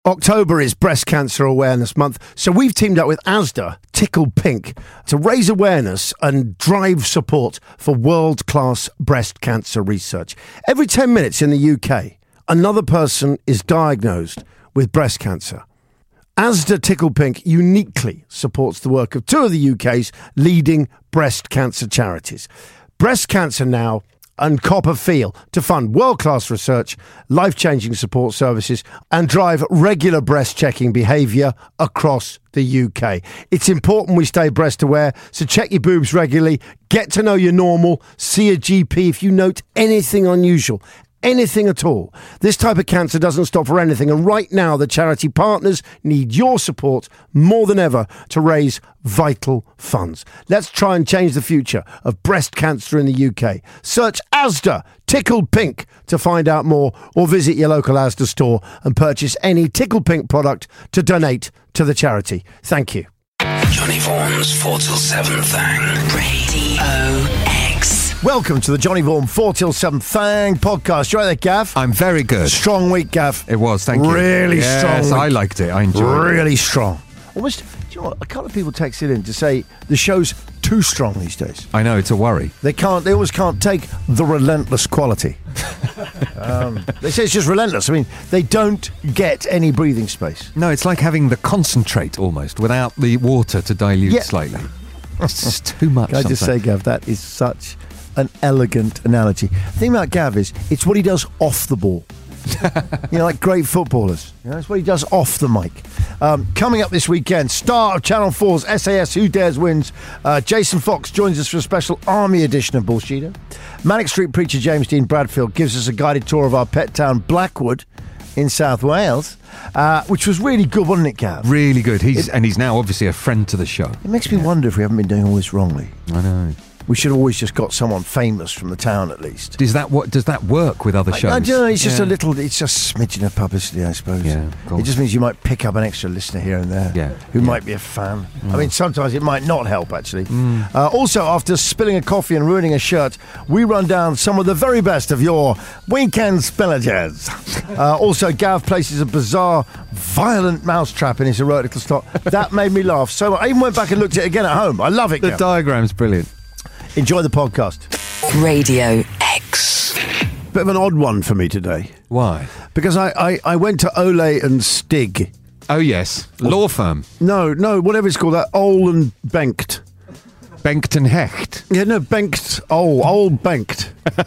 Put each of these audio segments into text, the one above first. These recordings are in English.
October is Breast Cancer Awareness Month, so we've teamed up with Asda, Tickled Pink, to raise awareness and drive support for world-class breast cancer research. Every 10 minutes in the UK, another person is diagnosed with breast cancer. Asda Tickled Pink uniquely supports the work of two of the UK's leading breast cancer charities, Breast Cancer Now and Copper Feel, to fund world-class research, life-changing support services and drive regular breast checking behaviour across the UK. It's important we stay breast aware, so check your boobs regularly, get to know your normal, see a GP if you note anything unusual. Anything at all. This type of cancer doesn't stop for anything, and right now the charity partners need your support more than ever to raise vital funds. Let's try and change the future of breast cancer in the UK. Search Asda Tickled Pink to find out more, or visit your local Asda store and purchase any Tickled Pink product to donate to the charity. Thank you. Johnny Vaughan's 4 till 7 thing. Radio X. Welcome to the Johnny Vaughan 4 till 7 Thang podcast. You right there, Gav? I'm very good. Strong week, Gav. It was, thank you. Really strong Yes, week. I liked it. I enjoyed it. Really strong. Almost, do you know what? A couple of people texted in to say the show's too strong these days. I know, it's a worry. They always can't take the relentless quality. They say it's just relentless. I mean, they don't get any breathing space. No, it's like having the concentrate almost without the water to dilute slightly. It's just too much. Can I just say, Gav, that is such an elegant analogy. The thing about Gav is, it's what he does off the ball. You know, like great footballers. You know, it's what he does off the mic. Coming up this weekend, star of Channel 4's SAS Who Dares Wins, Jason Fox joins us for a special Army edition of Bullsheeder. Manic Street preacher James Dean Bradfield gives us a guided tour of our pet town Blackwood in South Wales, which was really good, wasn't it, Gav? Really good. He's now obviously a friend to the show. It makes me wonder if we haven't been doing all this wrongly. I know. We should have always just got someone famous from the town at least. Does that work with other shows? I don't know, it's just it's just smidgen of publicity, I suppose. Yeah, of course. It just means you might pick up an extra listener here and there who might be a fan. I mean, sometimes it might not help, actually. Also, after spilling a coffee and ruining a shirt, we run down some of the very best of your weekend spillages. Also, Gav places a bizarre, violent mousetrap in his erotical stock. That made me laugh so much. I even went back and looked at it again at home. I love it, The Gav. diagram's brilliant. Enjoy the podcast. Radio X. Bit of an odd one for me today. Why? Because I went to Ole and Stig. Oh, yes. Law firm. No, whatever it's called, that Ole and Bengt. Bengt and Hecht. Yeah, no, Bengt. Ole Bengt.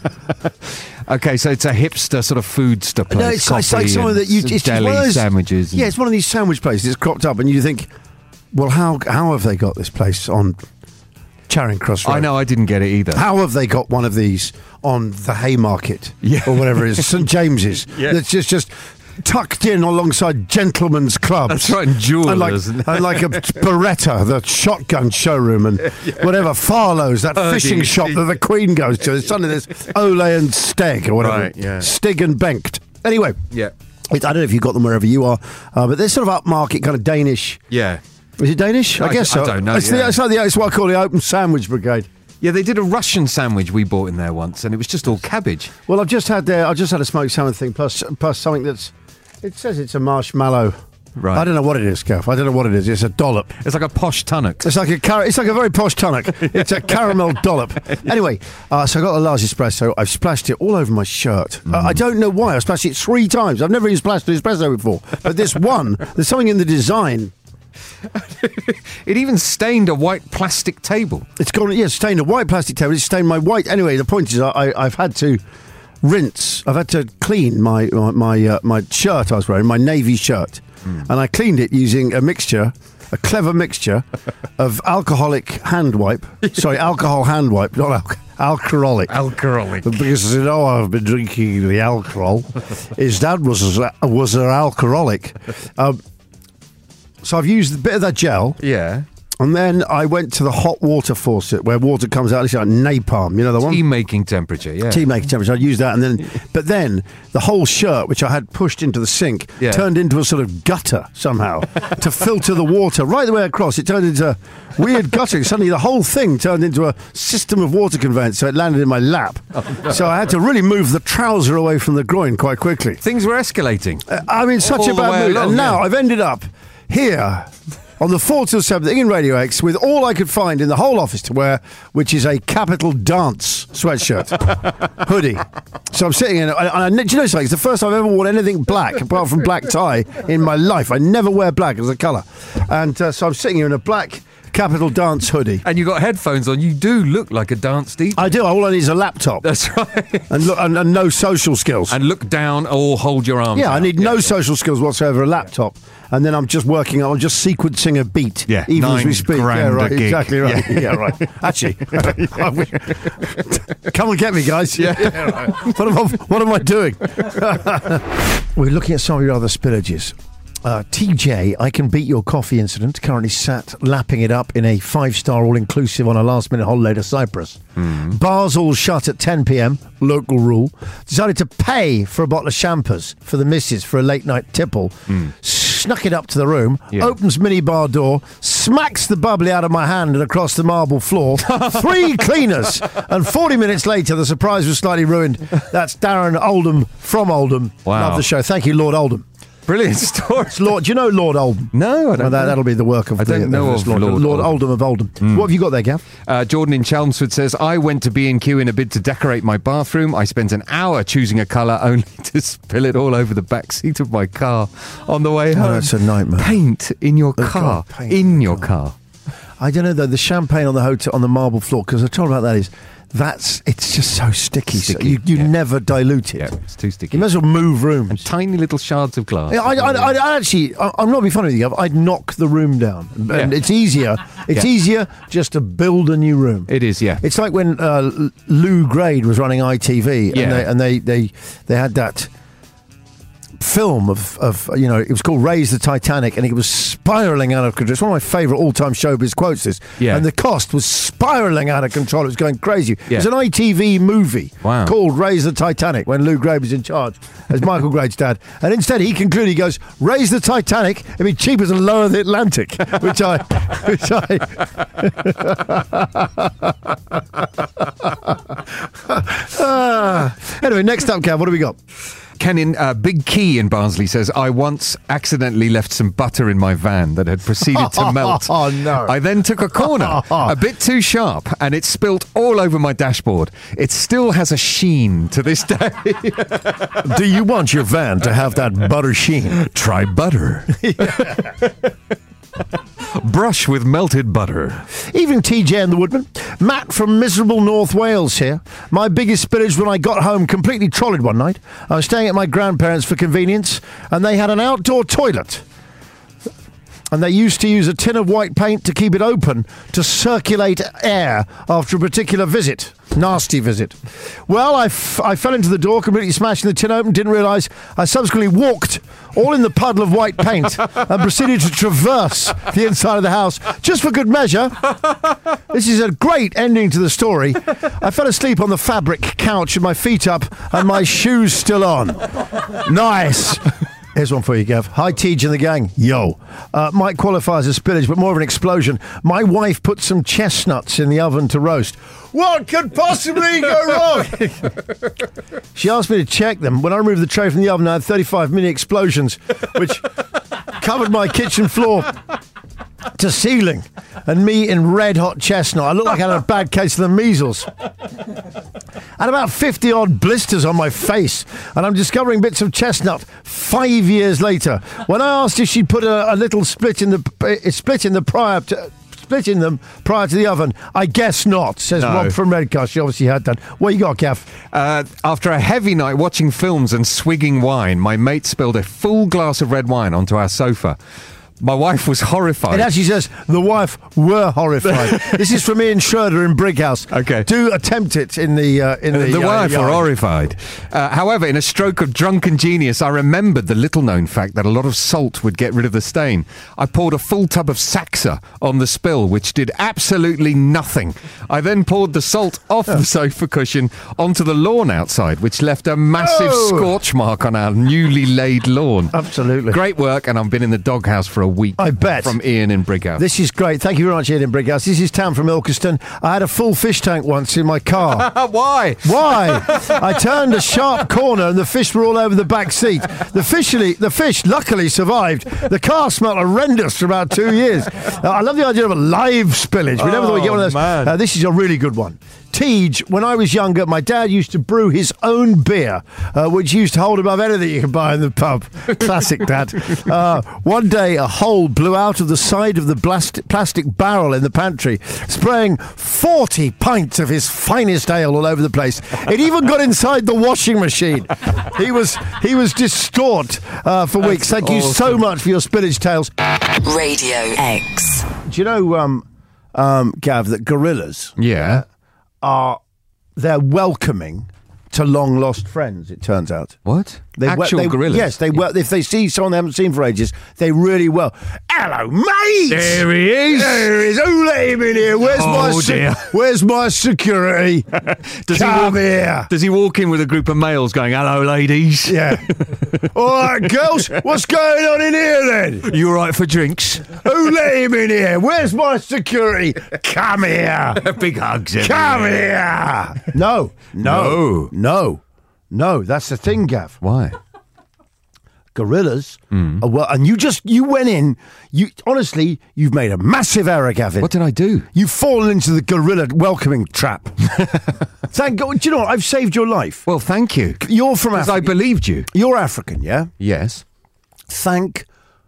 Okay, so it's a hipster sort of foodster place. No, it's like something that you... It's deli one of those, sandwiches. Yeah, it's one of these sandwich places that's cropped up and you think, well, how have they got this place on Charing Cross Road? I know, I didn't get it either. How have they got one of these on the Haymarket? Yeah. Or whatever it is, St James's. Yeah. That's just tucked in alongside gentlemen's clubs. That's right, and jewellers. And like a Beretta, the shotgun showroom, and whatever, Farlow's, that fishing shop that the Queen goes to. There's suddenly this Ole and Steg or whatever. Right, yeah. Stig and Bengt. Anyway. Yeah. I don't know if you've got them wherever you are, but they're sort of upmarket, kind of Danish. Yeah. Is it Danish? I guess so. I don't know. It's what I call the Open Sandwich Brigade. Yeah, they did a Russian sandwich we bought in there once, and it was just all cabbage. Well, I've just had a smoked salmon thing plus something that's. It says it's a marshmallow. Right. I don't know what it is, Gav. I don't know what it is. It's a dollop. It's like a posh tunnock. It's like a very posh tonic. It's a caramel dollop. Anyway, so I got a large espresso. I've splashed it all over my shirt. I don't know why. I splashed it 3 times. I've never even splashed an espresso before. But this one, there's something in the design. It even stained a white plastic table. It's gone. Yeah, stained a white plastic table. It's stained my white. Anyway, the point is, I've had to rinse. I've had to clean my shirt I was wearing, my navy shirt, and I cleaned it using a clever mixture of alcohol hand wipe, not alcoholic. Alcoholic. Because I've been drinking the alcohol. His dad was an alcoholic. So I've used a bit of that gel. Yeah. And then I went to the hot water faucet where water comes out. It's like napalm, you know the one? Tea making temperature, yeah. Tea making temperature. I'd use that, but then the whole shirt, which I had pushed into the sink, Yeah. turned into a sort of gutter somehow to filter the water right the way across. It turned into weird guttering. Suddenly the whole thing turned into a system of water conveyance, so it landed in my lap. So I had to really move the trouser away from the groin quite quickly. Things were escalating. I'm in such All a the way bad mood. along, And now yeah. I've ended up here on the 4 till 7 in Radio X with all I could find in the whole office to wear, which is a Capital Dance sweatshirt, hoodie. So I'm sitting in it. And do you know something? It's the first time I've ever worn anything black apart from black tie in my life. I never wear black as a colour. And so I'm sitting here in a black Capital Dance hoodie. And you got headphones on. You do look like a dance DJ. I do. All I need is a laptop. That's right. And no social skills. And look down or hold your arms Yeah, I out. need no social skills whatsoever, a laptop. And then I'm just sequencing a beat. Yeah, even as we 9 speak. grand Yeah, right, a gig. exactly right. Yeah, right. Actually, come and get me, guys. Yeah. Right. What am I doing? We're looking at some of your other spillages. TJ, I Can Beat Your Coffee incident, currently sat lapping it up in a 5-star all-inclusive on a last-minute holiday to Cyprus. Bars all shut at 10 p.m, local rule. Decided to pay for a bottle of champers for the missus for a late-night tipple. Snuck it up to the room, opens mini-bar door, smacks the bubbly out of my hand and across the marble floor. 3 cleaners. And 40 minutes later, the surprise was slightly ruined. That's Darren Oldham from Oldham. Wow. Love the show. Thank you, Lord Oldham. Brilliant story. Do you know Lord Oldham? No, I don't know. That'll be the work of I don't know of Lord Lord Oldham of Oldham. What have you got there, Gav? Jordan in Chelmsford says, I went to B&Q in a bid to decorate my bathroom. I spent an hour choosing a colour only to spill it all over the back seat of my car on the way home. That's a nightmare. Paint in your Oh, car. God, paint in in your the car. I don't know though. The champagne on the marble floor. Because the trouble about that is, it's just so sticky. Sticky, So you yeah. never dilute it. Yeah, it's too sticky. You may as well move rooms. And tiny little shards of glass. Yeah, I actually, I'm not being funny with you, Gav. I'd knock the room down, and Yeah. it's easier. It's Yeah. easier just to build a new room. It is, yeah. It's like when Lou Grade was running ITV, Yeah. and they had that film of it was called Raise the Titanic, and it was spiraling out of control. It's one of my favourite all-time showbiz quotes. This, Yeah. and the cost was spiraling out of control. It was going crazy. Yeah. It was an ITV movie Wow. called Raise the Titanic when Lou Grade was in charge as Michael Grade's dad, and instead he concluded, he goes, raise the Titanic, it'd be cheaper to lower the Atlantic, which I anyway, next up, Gav, what do we got? Ken in Big Key in Barnsley says, I once accidentally left some butter in my van that had proceeded to melt. Oh, no. I then took a corner, a bit too sharp, and it spilt all over my dashboard. It still has a sheen to this day. Do you want your van to have that butter sheen? Try butter. Brush with melted butter. Evening, TJ and the Woodman. Matt from miserable North Wales here. My biggest spillage when I got home completely trolleyed one night. I was staying at my grandparents' for convenience, and they had an outdoor toilet. And they used to use a tin of white paint to keep it open to circulate air after a particular visit. Nasty visit. Well, I fell into the door, completely smashing the tin open, didn't realise I subsequently walked all in the puddle of white paint and proceeded to traverse the inside of the house just for good measure. This is a great ending to the story. I fell asleep on the fabric couch with my feet up and my shoes still on. Nice. Here's one for you, Gav. Hi, Tej and the gang. Yo. Might qualify as a spillage, but more of an explosion. My wife put some chestnuts in the oven to roast. What could possibly go wrong? She asked me to check them. When I removed the tray from the oven, I had 35 mini explosions, which covered my kitchen floor to ceiling, and me in red hot chestnut. I looked like I had a bad case of the measles. And about 50 odd blisters on my face, and I'm discovering bits of chestnut 5 years later. When I asked if she'd put a little split in them prior to the oven, I guess not, says No. Rob from Redcar. She obviously had done. What you got, Gav? After a heavy night watching films and swigging wine, my mate spilled a full glass of red wine onto our sofa. My wife was horrified. It actually says the wife were horrified. This is from Ian Schroeder in Brighouse. Okay. Do attempt it in the wife yard. were horrified. However, in a stroke of drunken genius, I remembered the little-known fact that a lot of salt would get rid of the stain. I poured a full tub of Saxa on the spill, which did absolutely nothing. I then poured the salt off the sofa cushion onto the lawn outside, which left a massive scorch mark on our newly laid lawn. Absolutely. Great work, and I've been in the doghouse for a week. I bet. From Ian in Brighouse. This is great. Thank you very much, Ian in Brighouse. This is Tam from Ilkeston. I had a full fish tank once in my car. Why? I turned a sharp corner and the fish were all over the back seat. The fish luckily survived. The car smelled horrendous for about 2 years. I love the idea of a live spillage. We never thought we'd get one of those. Man. This is a really good one. Tej, when I was younger, my dad used to brew his own beer, which used to hold above anything you could buy in the pub. Classic dad. One day, a hole blew out of the side of the plastic barrel in the pantry, spraying 40 pints of his finest ale all over the place. It even got inside the washing machine. He was distraught for weeks. Thank you so much for your spillage tales. Radio X. Do you know, Gav, that gorillas... Yeah. They're welcoming to long lost friends, it turns out. What? They Actual gorillas? Yes, they if they see someone they haven't seen for ages, they really will. Hello, mate! There he is. There he is. Who let him in here? Where's my security? Come here. Does he walk in with a group of males going, hello, ladies? Yeah. All right, girls, what's going on in here then? You all right for drinks? Who let him in here? Where's my security? Come here. Big hugs. Come here. No. That's the thing, Gav. Why? Gorillas are well, and you went in. Honestly, you've made a massive error, Gavin. What did I do? You've fallen into the gorilla welcoming trap. Thank God. Do you know what? I've saved your life. Well, thank you. You're from Africa. I believed you. You're African, yeah? Yes. Thank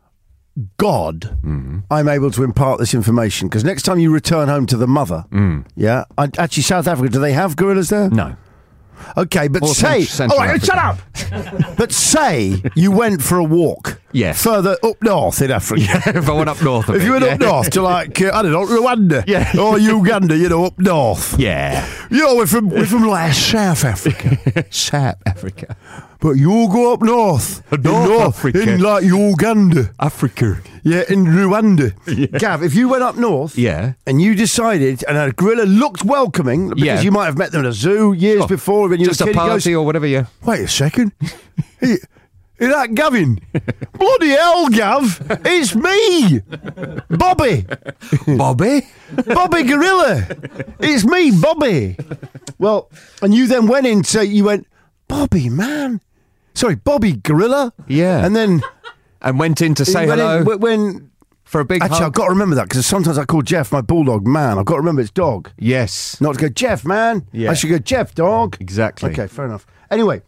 God I'm able to impart this information, because next time you return home to the mother, yeah? Actually, South Africa, do they have gorillas there? No. Okay, but Or say... Central all right, shut up! But say you went for a walk Yes. further up north in Africa. If I went up north a If bit, you went yeah. up north to, like, I don't know, Rwanda. Yeah. Or Uganda, up north. Yeah. We're from like South Africa. South Africa. But you go up north. Africa. In like Uganda. Africa. Yeah, in Rwanda. Yeah. Gav, if you went up north Yeah. and you decided, and a gorilla looked welcoming, because Yeah. you might have met them at a zoo years before when you Just were a a kid, he party goes, or whatever, yeah. wait a second. Is that Gavin? Bloody hell, Gav. It's me. Bobby. Bobby? Bobby Gorilla. It's me, Bobby. Well, and you then went in, so you went, Bobby, man. Sorry, Bobby Gorilla. Yeah. And then... And went in to say went hello in, when for a big Actually, I've hug. got to remember that, because sometimes I call Jeff, my bulldog, man. I've got to remember it's dog. Yes. Not to go, Jeff, man. Yeah. I should go, Jeff, dog. Exactly. Okay, fair enough. Anyway,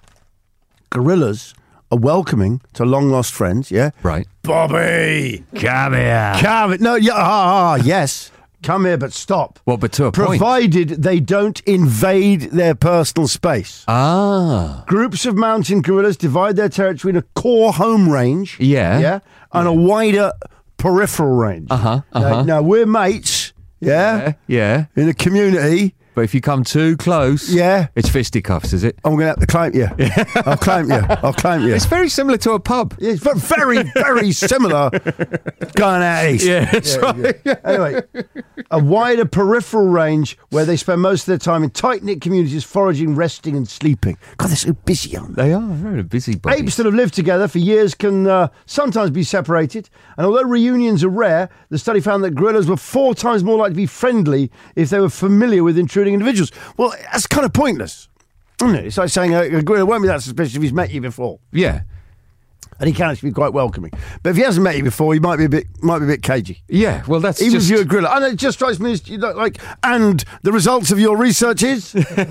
gorillas are welcoming to long lost friends, yeah? Right. Bobby! Come here. Come, no, yeah, yes. Come here, but stop. Well, but to a point. Provided they don't invade their personal space. Ah. Groups of mountain gorillas divide their territory in a core home range. Yeah. And a wider peripheral range. Now, we're mates, yeah? Yeah. In a community. But if you come too close, Yeah. it's fisticuffs, is it? I'm going to have to climb you. I'll climb you. It's very similar to a pub. It's very, very similar going out east. Yeah, that's right. Yeah. Anyway, a wider peripheral range where they spend most of their time in tight-knit communities foraging, resting and sleeping. God, they're so busy, aren't they? They are very busy buddies. Apes that have lived together for years can sometimes be separated. And although reunions are rare, the study found that gorillas were 4 times more likely to be friendly if they were familiar with intruding individuals. Well, that's kind of pointless, isn't it? It's like saying a gorilla won't be that suspicious if he's met you before. Yeah. And he can actually be quite welcoming. But if he hasn't met you before, he might be a bit cagey. Yeah, well, that's Even just... if you're a gorilla. And it just strikes me as, and the results of your research is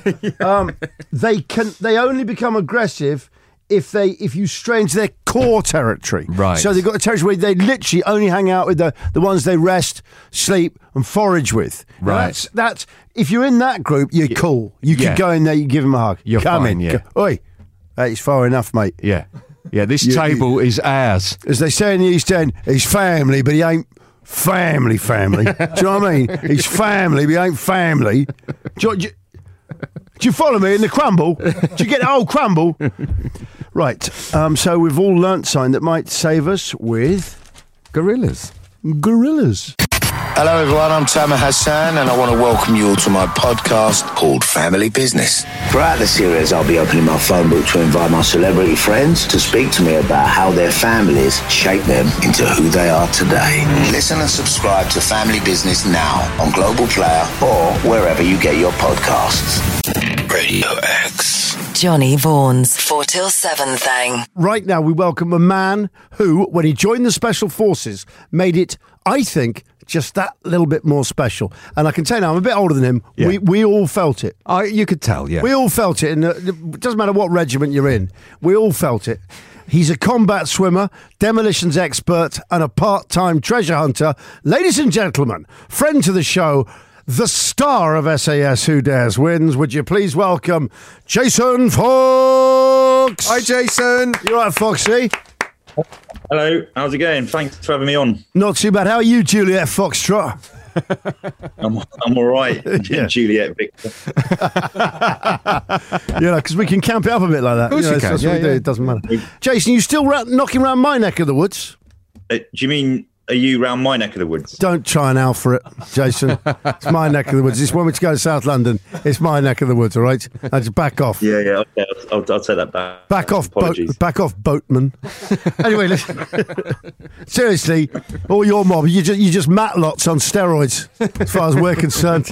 they only become aggressive if you stray into their core territory. Right. So they've got a territory where they literally only hang out with the ones they rest, sleep and forage with. Right. Now that's if you're in that group, you're cool. You Yeah. could go in there, you give them a hug. You're Come fine, in. yeah. Oi, it's far enough, mate. Yeah. Yeah, this table is ours. As they say in the East End, he's family, but he ain't family. Do you know what I mean? He's family, but he ain't family. Do you follow me in the crumble? Do you get the old crumble? Right, so we've all learnt something that might save us with... Gorillas. Hello everyone, I'm Tamer Hassan and I want to welcome you all to my podcast called Family Business. Throughout the series, I'll be opening my phone book to invite my celebrity friends to speak to me about how their families shape them into who they are today. Listen and subscribe to Family Business now on Global Player or wherever you get your podcasts. Radio X. Johnny Vaughan's 4 till 7 thing. Right now, we welcome a man who, when he joined the Special Forces, made it, I think, just that little bit more special. And I can tell you now, I'm a bit older than him. Yeah. We all felt it. You could tell, yeah. We all felt it. And it doesn't matter what regiment you're in. We all felt it. He's a combat swimmer, demolitions expert, and a part-time treasure hunter. Ladies and gentlemen, friend to the show, the star of SAS Who Dares Wins. Would you please welcome Jason Fox? Hi, Jason. You all right, Foxy? Hello, how's it going? Thanks for having me on. Not too bad. How are you, Juliet Foxtrot? I'm all right, Yeah. Juliet Victor. Yeah, because we can camp it up a bit like that. Of course you can. That's what we do. It doesn't matter. Jason, you still knocking around my neck of the woods? Do you mean, are you round my neck of the woods? Don't try and alpha it, Jason. It's my neck of the woods. It's when we go to South London. It's my neck of the woods, all right? I just back off. Yeah, okay, I'll take that back. Back off, Apologies. back off, boatman. Anyway, listen. Seriously, all your mob, you just Matlots on steroids, as far as we're concerned.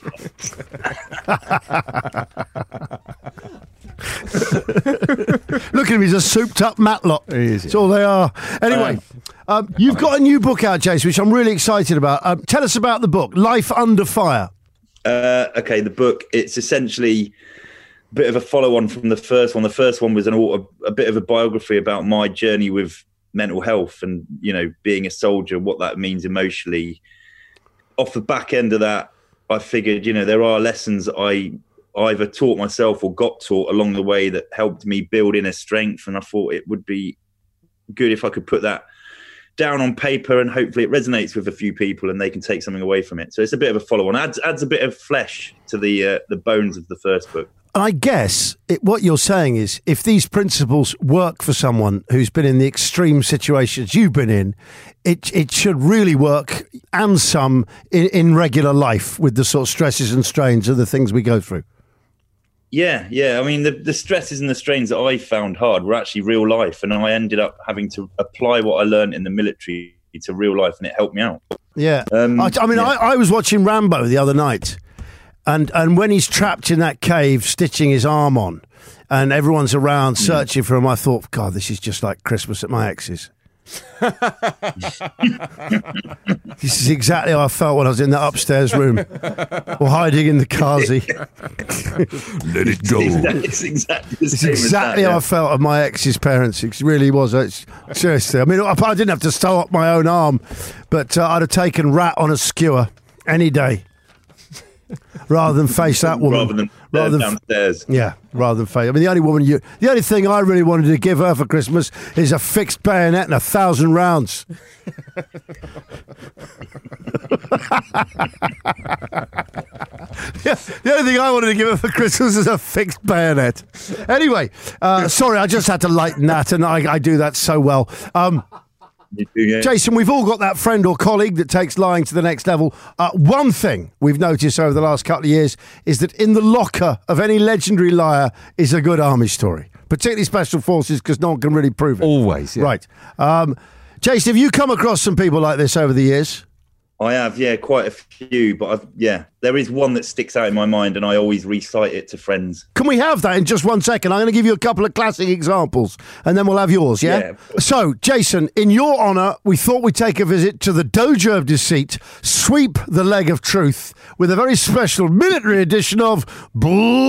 Look at him, he's a souped-up Matlot. He is, yeah. That's all they are. Anyway, you've got a new book out, Jason, which I'm really excited about. Tell us about the book, Life Under Fire. Okay, the book, it's essentially a bit of a follow-on from the first one. The first one was a bit of a biography about my journey with mental health and, being a soldier, what that means emotionally. Off the back end of that, I figured, there are lessons I either taught myself or got taught along the way that helped me build inner strength. And I thought it would be good if I could put that down on paper and hopefully it resonates with a few people and they can take something away from it. So it's a bit of a follow-on. Adds a bit of flesh to the bones of the first book. And I guess what you're saying is if these principles work for someone who's been in the extreme situations you've been in, it should really work and some in regular life with the sort of stresses and strains of the things we go through. Yeah. I mean, the stresses and the strains that I found hard were actually real life. And I ended up having to apply what I learned in the military to real life and it helped me out. Yeah. I was watching Rambo the other night and when he's trapped in that cave stitching his arm on and everyone's around searching for him, I thought, God, this is just like Christmas at my ex's. This is exactly how I felt when I was in that upstairs room or hiding in the Kazi. Let it go. It's exactly the It's same exactly as that, how I felt of my ex's parents. It really was. Seriously. I mean, I didn't have to sew up my own arm, but I'd have taken rat on a skewer any day rather than face that woman. Rather than downstairs. Yeah, rather than face. I mean, the only thing I really wanted to give her for Christmas is a fixed bayonet and 1,000 rounds. Yeah, the only thing I wanted to give her for Christmas is a fixed bayonet. Anyway, sorry, I just had to lighten that, and I do that so well. Yeah. Jason, we've all got that friend or colleague that takes lying to the next level. One thing we've noticed over the last couple of years is that in the locker of any legendary liar is a good army story, particularly Special Forces, because no one can really prove it. Always, yeah. Right. Jason, have you come across some people like this over the years? I have, quite a few, but there is one that sticks out in my mind and I always recite it to friends. Can we have that in just 1 second? I'm going to give you a couple of classic examples and then we'll have yours, yeah? So, Jason, in your honour, we thought we'd take a visit to the Dojo of Deceit, sweep the leg of truth with a very special military edition of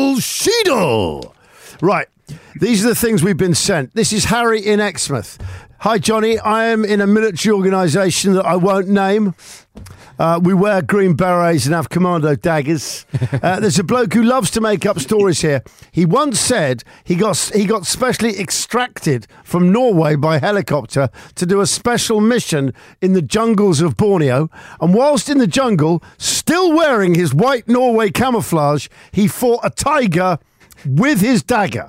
Bullshido. Right. These are the things we've been sent. This is Harry in Exmouth. Hi, Johnny. I am in a military organisation that I won't name. We wear green berets and have commando daggers. There's a bloke who loves to make up stories here. He once said he got specially extracted from Norway by helicopter to do a special mission in the jungles of Borneo. And whilst in the jungle, still wearing his white Norway camouflage, he fought a tiger with his dagger.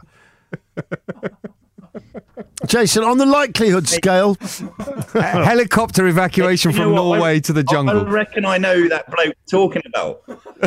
Jason, on the likelihood scale, helicopter evacuation from Norway to the jungle. I reckon I know who that bloke talking about.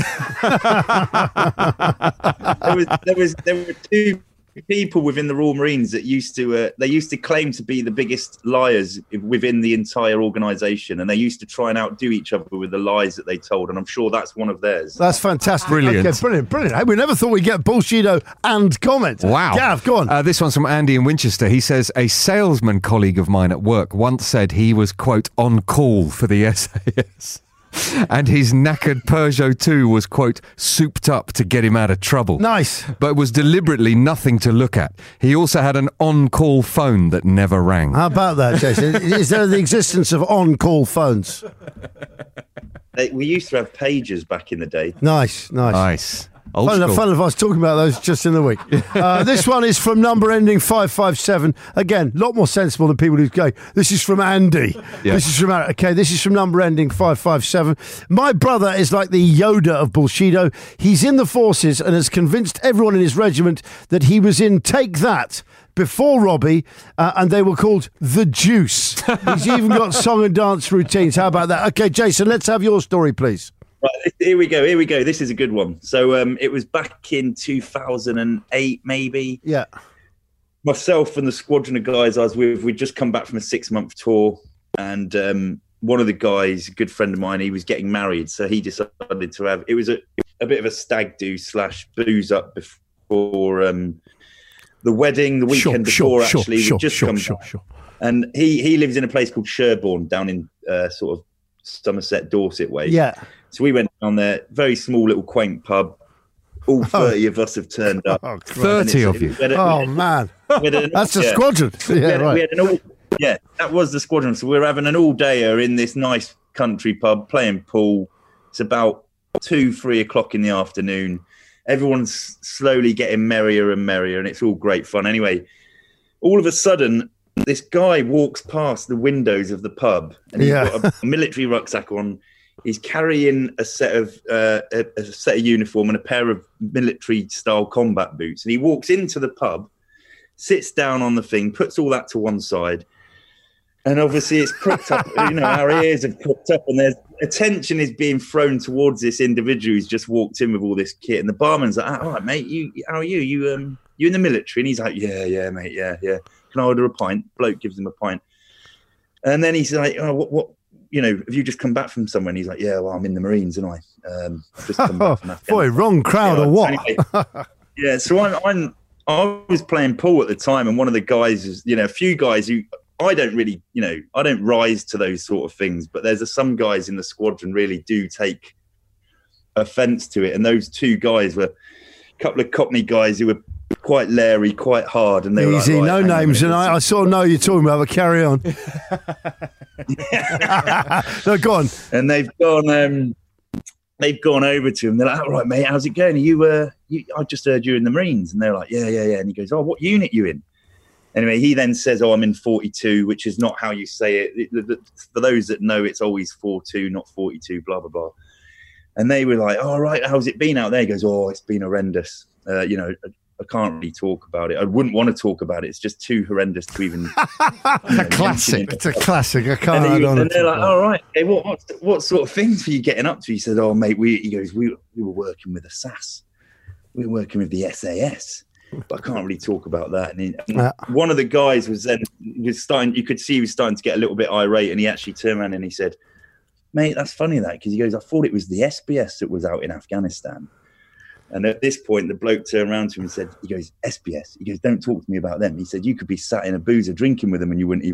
there were two people within the Royal Marines that used to claim to be the biggest liars within the entire organisation, and they used to try and outdo each other with the lies that they told, and I'm sure that's one of theirs. That's fantastic. Brilliant. Okay, brilliant. Hey, we never thought we'd get Bullshido and comment. Wow. Gav, go on. This one's from Andy in Winchester. He says, a salesman colleague of mine at work once said he was, quote, on call for the SAS. And his knackered Peugeot 2 was, quote, souped up to get him out of trouble. Nice. But was deliberately nothing to look at. He also had an on-call phone that never rang. How about that, Jason? Is there the existence of on-call phones? We used to have pagers back in the day. Nice. Old school. Fun of us talking about those just in the week. This one is from number ending 557. Again, a lot more sensible than people who go, this is from Andy. Yeah. This is from Andy. Okay, this is from number ending 557. My brother is like the Yoda of Bullshido. He's in the forces and has convinced everyone in his regiment that he was in Take That before Robbie, and they were called The Juice. He's even got song and dance routines. How about that? Okay, Jason, let's have your story, please. Right, here we go. This is a good one. So it was back in 2008, maybe. Yeah. Myself and the squadron of guys I was with, we'd just come back from a 6-month tour, and one of the guys, a good friend of mine, he was getting married, so he decided to have. It was a bit of a stag do / booze up before the wedding, the weekend before. We'd just come back. And he lives in a place called Sherborne, down in sort of Somerset, Dorset way. Yeah. So we went on there, very small little quaint pub. All 30 of us have turned up. 30 of you? Man. That's the squadron. That was the squadron. So we're having an all-dayer in this nice country pub, playing pool. It's about 2-3 o'clock in the afternoon. Everyone's slowly getting merrier and merrier, and it's all great fun. Anyway, all of a sudden, this guy walks past the windows of the pub, and he's got a military rucksack on. He's carrying a set of uniform and a pair of military-style combat boots. And he walks into the pub, sits down on the thing, puts all that to one side. And obviously it's pricked up, our ears have pricked up, and there's attention is being thrown towards this individual who's just walked in with all this kit. And the barman's like, all right, mate, how are you? You in the military? And he's like, yeah, mate, yeah. Can I order a pint? Bloke gives him a pint. And then he's like, oh, what? Have you just come back from somewhere? And he's like, yeah, well, I'm in the Marines, and I've just come back from Afghanistan. Boy, wrong crowd or what? Anyway, so I was playing pool at the time, and one of the guys is, a few guys who I don't really, I don't rise to those sort of things, but there's some guys in the squadron really do take offence to it. And those two guys were a couple of Cockney guys who were quite leery, quite hard, and they were easy, like, no names, and I sort of know you're talking about, but carry on. No, go on. And they've gone over to him. They're like, all right, mate, how's it going? I just heard you in the Marines. And they're like, yeah. And he goes, oh, what unit you in? Anyway, he then says, oh, I'm in 42, which is not how you say it. For those that know, it's always 42, not 42, blah, blah, blah. And they were like, all right, how's it been out there? He goes, oh, it's been horrendous. I can't really talk about it. I wouldn't want to talk about it. It's just too horrendous to even. Classic. It's a classic. I can't. And they're like, all right, hey, what sort of things were you getting up to? He said, oh, mate, we were working with the SAS. We were working with the SAS. But I can't really talk about that. And one of the guys was starting. You could see he was starting to get a little bit irate, and he actually turned around and he said, mate, that's funny that, because he goes, I thought it was the SBS that was out in Afghanistan. And at this point, the bloke turned around to him and said, he goes, SBS? He goes, don't talk to me about them. He said, you could be sat in a boozer drinking with them and you wouldn't even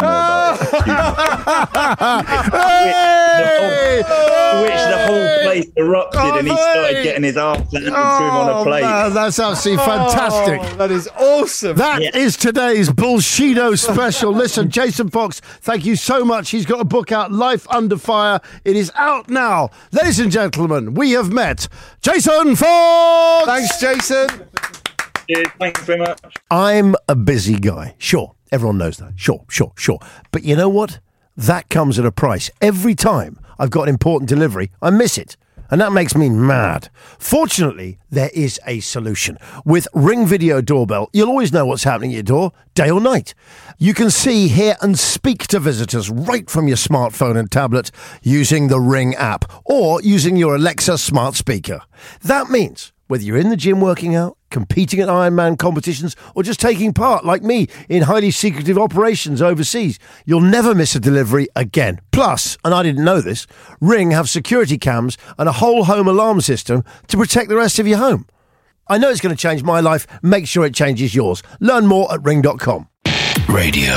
Which the whole place erupted and he started getting his arms handed to him on a plate. Man, that's absolutely fantastic. That is awesome. That is today's Bullshido special. Listen, Jason Fox, thank you so much. He's got a book out, Life Under Fire. It is out now. Ladies and gentlemen, we have met Jason Fox. Thanks, Jason. Cheers, thanks very much. I'm a busy guy. Sure, everyone knows that. Sure. But you know what? That comes at a price. Every time I've got an important delivery, I miss it. And that makes me mad. Fortunately, there is a solution. With Ring Video Doorbell, you'll always know what's happening at your door, day or night. You can see, hear and speak to visitors right from your smartphone and tablet using the Ring app or using your Alexa smart speaker. That means whether you're in the gym working out, competing at Ironman competitions, or just taking part, like me, in highly secretive operations overseas, you'll never miss a delivery again. Plus, and I didn't know this, Ring have security cams and a whole home alarm system to protect the rest of your home. I know it's going to change my life. Make sure it changes yours. Learn more at ring.com. Radio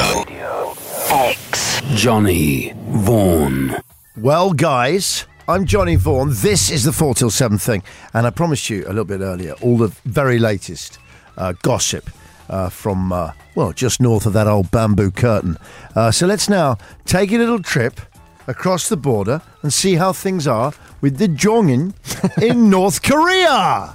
X. Johnny Vaughan. Well, guys, I'm Johnny Vaughan. This is the 4 till 7 thing. And I promised you a little bit earlier all the very latest gossip from, just north of that old bamboo curtain. So let's now take a little trip across the border and see how things are with the Jongin in North Korea.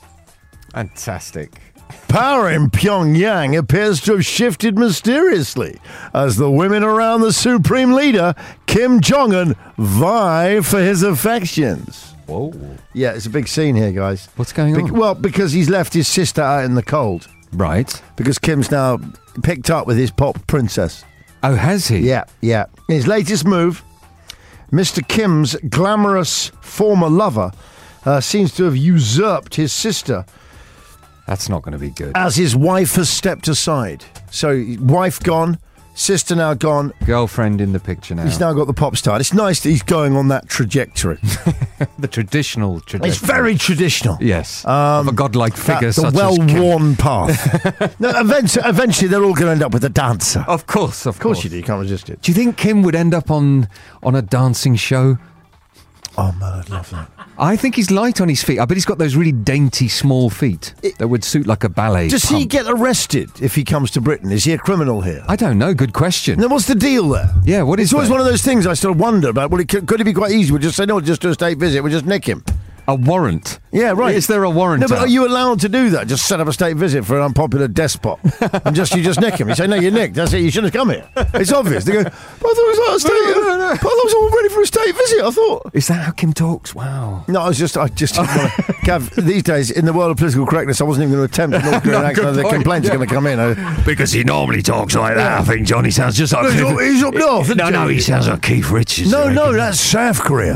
Fantastic. Power in Pyongyang appears to have shifted mysteriously as the women around the supreme leader, Kim Jong-un, vie for his affections. Whoa. Yeah, it's a big scene here, guys. What's going on? Well, because he's left his sister out in the cold. Right. Because Kim's now picked up with his pop princess. Oh, has he? Yeah. His latest move, Mr. Kim's glamorous former lover, seems to have usurped his sister. That's not going to be good. As his wife has stepped aside. So, wife gone, sister now gone. Girlfriend in the picture now. He's now got the pop star. It's nice that he's going on that trajectory. The traditional trajectory. It's very traditional. Yes. Of a godlike figure such the well-worn as path. No, eventually, they're all going to end up with a dancer. Of course. Of course you do. You can't resist it. Do you think Kim would end up on a dancing show? Oh, man, I'd love that. I think he's light on his feet. I bet he's got those really dainty, small feet that would suit like a ballet Does pump. he get arrested if he comes to Britain? Is he a criminal here? I don't know. Good question. Now, what's the deal there? Yeah, what is It's always that? one of those things I sort of wonder about. Well, could it be quite easy? We'll just say, no, just do a state visit. We'll just nick him. A warrant? Yeah, right. Is there a warrant? No, but out? are you allowed to do that? Just set up a state visit for an unpopular despot and you just nick him. You say, no, you're nicked. That's it. You shouldn't have come here. It's obvious. They go, but I thought it was like a state. No. I thought I was all ready for a state visit. I thought. Is that how Kim talks? Wow. No, I just Gav, these days in the world of political correctness, I wasn't even going to attempt an North Korean accent. The complaint's going to come in Because he normally talks like that. I think Johnny sounds just like... He's up north. No, he sounds like Keith Richards. No, that's South Korea.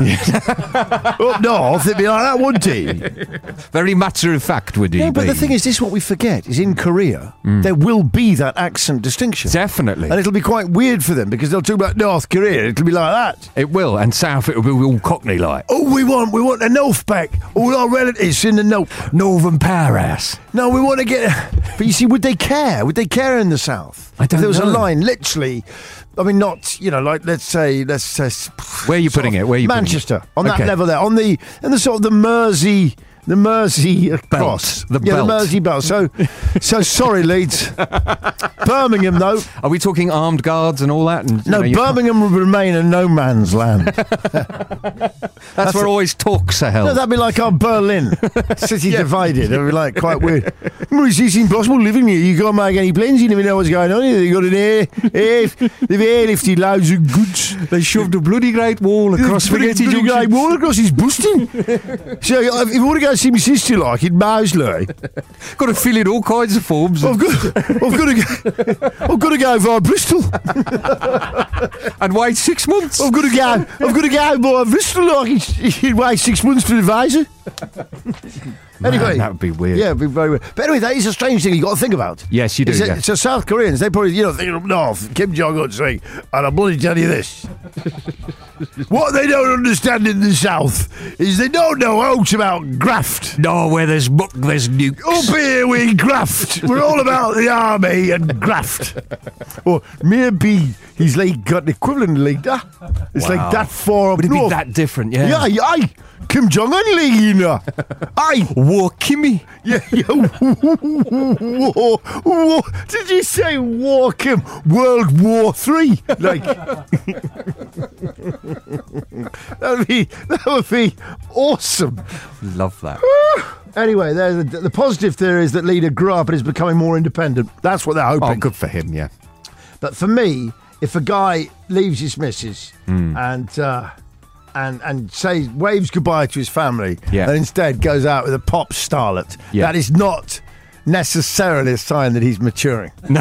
Up north, it'd be like that, wouldn't he? Very matter of fact, would he Yeah, but be? the thing is, this is what we forget, is in Korea, there will be that accent distinction. Definitely. And it'll be quite weird for them, because they'll talk about North Korea, it'll be like that. It will, and South it will be all Cockney-like. Oh, we want the North back. All our relatives in the North. Northern powerhouse. No, we want to get... But you see, would they care? Would they care in the South? I don't If there was a know. line, literally... I mean, not, like, let's say... Where are you putting it? Where are you Manchester, putting it? on that level there. On the sort of the Mersey... The Mersey cross. The the belt. Mersey belt. So sorry, Leeds. Birmingham, though. Are we talking armed guards and all that? And, No, Birmingham would remain a no man's land. That's where always talks are held. No, that'd be like our Berlin. City divided. It'd be like quite weird. It's impossible living here. You can't make any plans. You never know what's going on here. You've got they've airlifted loads of goods. They shoved a bloody great wall across Spaghetti Bloody great Junction. wall across his busting. So if you want to go see my sister like in Moseley, Got to fill in all kinds of forms I've got to go via Bristol. and wait 6 months. I've got to go via Bristol like he'd wait 6 months for the advisor. Anyway, that would be weird. Yeah, it'd be very weird. But anyway, that is a strange thing you've got to think about. Yes, you do, yeah. So South Koreans, they probably, thinking up north, Kim Jong-un saying, and I'm bloody tell you this. What they don't understand in the South is they don't know aught about graft. No, where there's muck, there's nukes. Up here we graft. We're all about the army and graft. Or maybe he's like got the equivalent like that. It's like that far up Would it be north. that different? Yeah. Yeah, aye. Kim Jong-un, like, you know. Aye. War Kimmy. Yeah. War. Did you say War Kim? World War III. Like. That would be awesome. Love that. Anyway, the positive theory is that Lena grew up and is becoming more independent. That's what they're hoping. Oh, good for him, yeah. But for me, if a guy leaves his missus and says waves goodbye to his family, Yeah. and instead goes out with a pop starlet, Yeah. that is not necessarily a sign that he's maturing. No,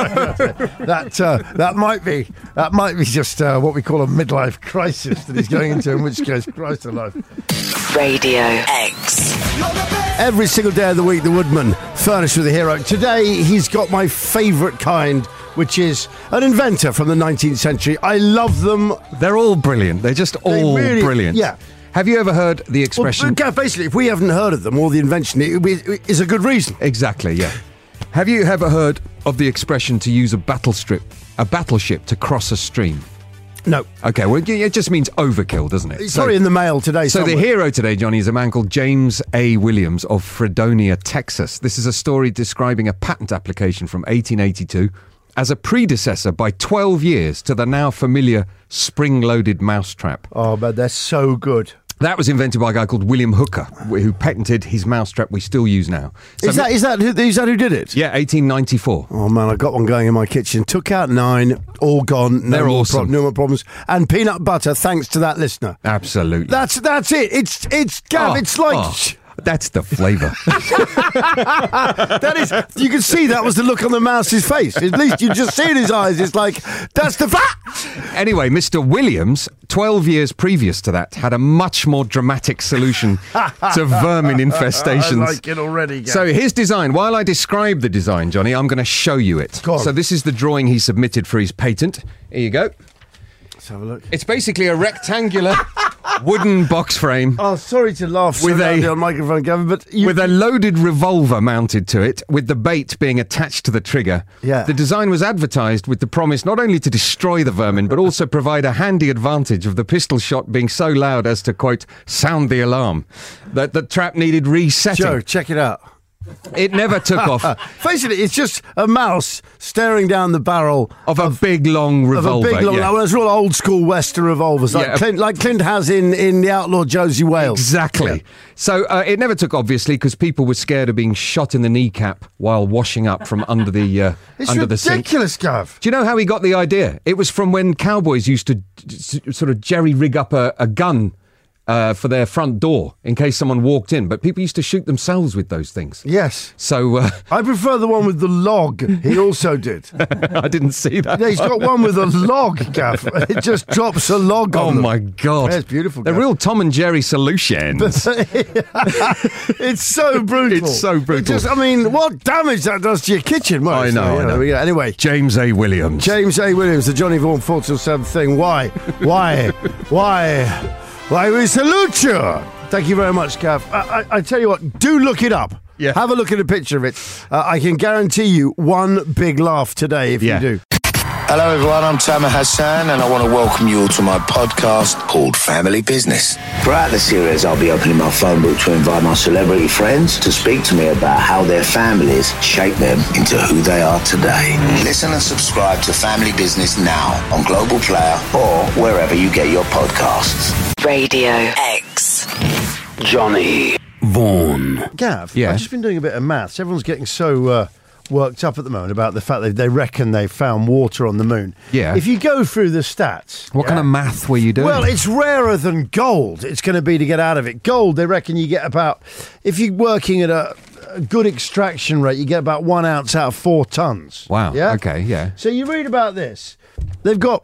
that might be just what we call a midlife crisis that he's going into. In which case, Christ alive. Radio X. Every single day of the week, the Woodman furnished with a hero. Today, he's got my favourite kind, which is an inventor from the 19th century. I love them. They're all brilliant. They're just all really- brilliant. yeah. Have you ever heard the expression... Well, basically, if we haven't heard of them or the invention, it is a good reason. Exactly, yeah. Have you ever heard of the expression to use a battleship to cross a stream? No. Okay, well, it just means overkill, doesn't it? It's probably in the mail today. So the somewhere. hero today, Johnny, is a man called James A. Williams of Fredonia, Texas. This is a story describing a patent application from 1882 as a predecessor by 12 years to the now familiar spring-loaded mousetrap. Oh, but they're so good. That was invented by a guy called William Hooker, who patented his mousetrap we still use now. So Is that who did it? Yeah, 1894. Oh man, I got one going in my kitchen. Took out 9, all gone. They're awesome. No more problems. And peanut butter, thanks to that listener. Absolutely. That's it. It's Gav. It's like. That's the flavour. That is, you can see that was the look on the mouse's face. At least you just see in his eyes. It's like, that's the Anyway, Mr. Williams, 12 years previous to that, had a much more dramatic solution to vermin infestations. I like it already, Gav. So his design, while I describe the design, Johnny, I'm going to show you it. Go on. So this is the drawing he submitted for his patent. Here you go. Let's have a look. It's basically a rectangular wooden box frame. Oh, sorry to laugh so With loudly a- on microphone, Gavin, but With a loaded revolver mounted to it, with the bait being attached to the trigger. Yeah. The design was advertised with the promise not only to destroy the vermin, but also provide a handy advantage of the pistol shot being so loud as to, quote, sound the alarm. That the trap needed resetting. Joe, check it out. It never took off. Basically, it's just a mouse staring down the barrel Of a big, long revolver. of a big, long, yeah. those are all old school Western revolvers, like, Yeah. Clint has in The Outlaw Josie Wales. Exactly. Yeah. So it never took, obviously, because people were scared of being shot in the kneecap while washing up from under the It's under the sink. ridiculous, Gav. Do you know how he got the idea? It was from when cowboys used to sort of jerry-rig up a gun for their front door in case someone walked in. But people used to shoot themselves with those things. Yes. So I prefer the one with the log. He also did. I didn't see that. Yeah, he's got one with a log, Gav. It just drops a log on Oh, them. my God. Yeah, it's beautiful, They're Gav. real Tom and Jerry solutions. It's so brutal. It's so brutal. I mean, what damage that does to your kitchen. Well, I know, I know. Yeah, anyway, James A. Williams. James A. Williams, the Johnny Vaughan 4 till 7 thing. Why, we salute you. Thank you very much, Gav. I tell you what, do look it up. Yeah. Have a look at a picture of it. I can guarantee you one big laugh today if Yeah. you do. Hello everyone, I'm Tamer Hassan and I want to welcome you all to my podcast called Family Business. Throughout the series, I'll be opening my phone book to invite my celebrity friends to speak to me about how their families shape them into who they are today. Listen and subscribe to Family Business now on Global Player or wherever you get your podcasts. Radio X. Johnny Vaughan. Gav, Yeah. I've just been doing a bit of maths. Everyone's getting so worked up at the moment about the fact that they reckon they've found water on the moon. Yeah. If you go through the stats... What kind of math were you doing? Well, it's rarer than gold. It's going to be to get out of it. Gold, they reckon you get about... If you're working at a good extraction rate, you get about 1 ounce out of 4 tons. Wow. Yeah? Okay, yeah. So you read about this. They've got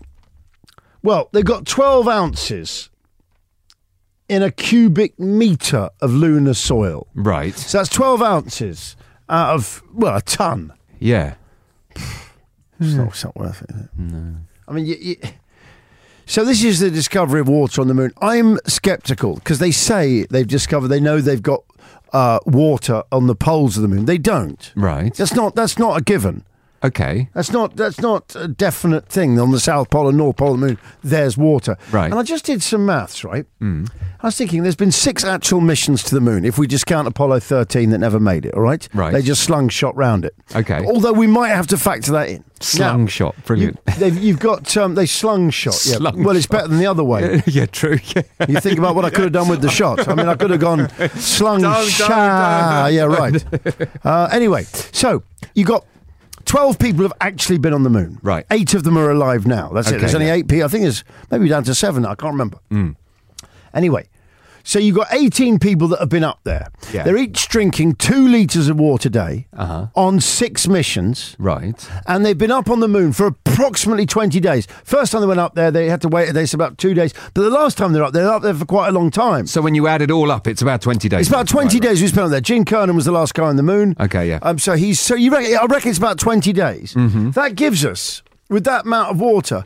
12 ounces in a cubic metre of lunar soil. Right. So that's 12 ounces out of, a ton. Yeah. It's not worth it, is it? No. I mean, So this is the discovery of water on the moon. I'm sceptical because they say they know they've got water on the poles of the moon. They don't. Right. That's not a given. Okay. That's not a definite thing. On the South Pole and North Pole of the moon, there's water. Right. And I just did some maths, right? I was thinking there's been 6 actual missions to the moon, if we discount Apollo 13 that never made it, all right? Right. They just slung-shot round it. Okay. Although we might have to factor that in. Slung-shot, brilliant. You've got, they slung-shot. Yeah. Well, it's better than the other way. Yeah, true. Yeah. You think about what I could have done with the shot. I mean, I could have gone slung-shot. Yeah, right. Anyway, so you got 12 people have actually been on the moon. Right. 8 of them are alive now. That's it. Okay, There's only 8 people. I think there's maybe down to 7. I can't remember. Anyway, so you've got 18 people that have been up there. Yeah. They're each drinking 2 litres of water a day on 6 missions. Right. And they've been up on the moon for approximately 20 days. First time they went up there, they had to wait about 2 days. But the last time they're up there for quite a long time. So when you add it all up, it's about 20 days. It's about 20 days we spent on there. Gene Cernan was the last guy on the moon. Okay, yeah. I reckon it's about 20 days. That gives us, with that amount of water,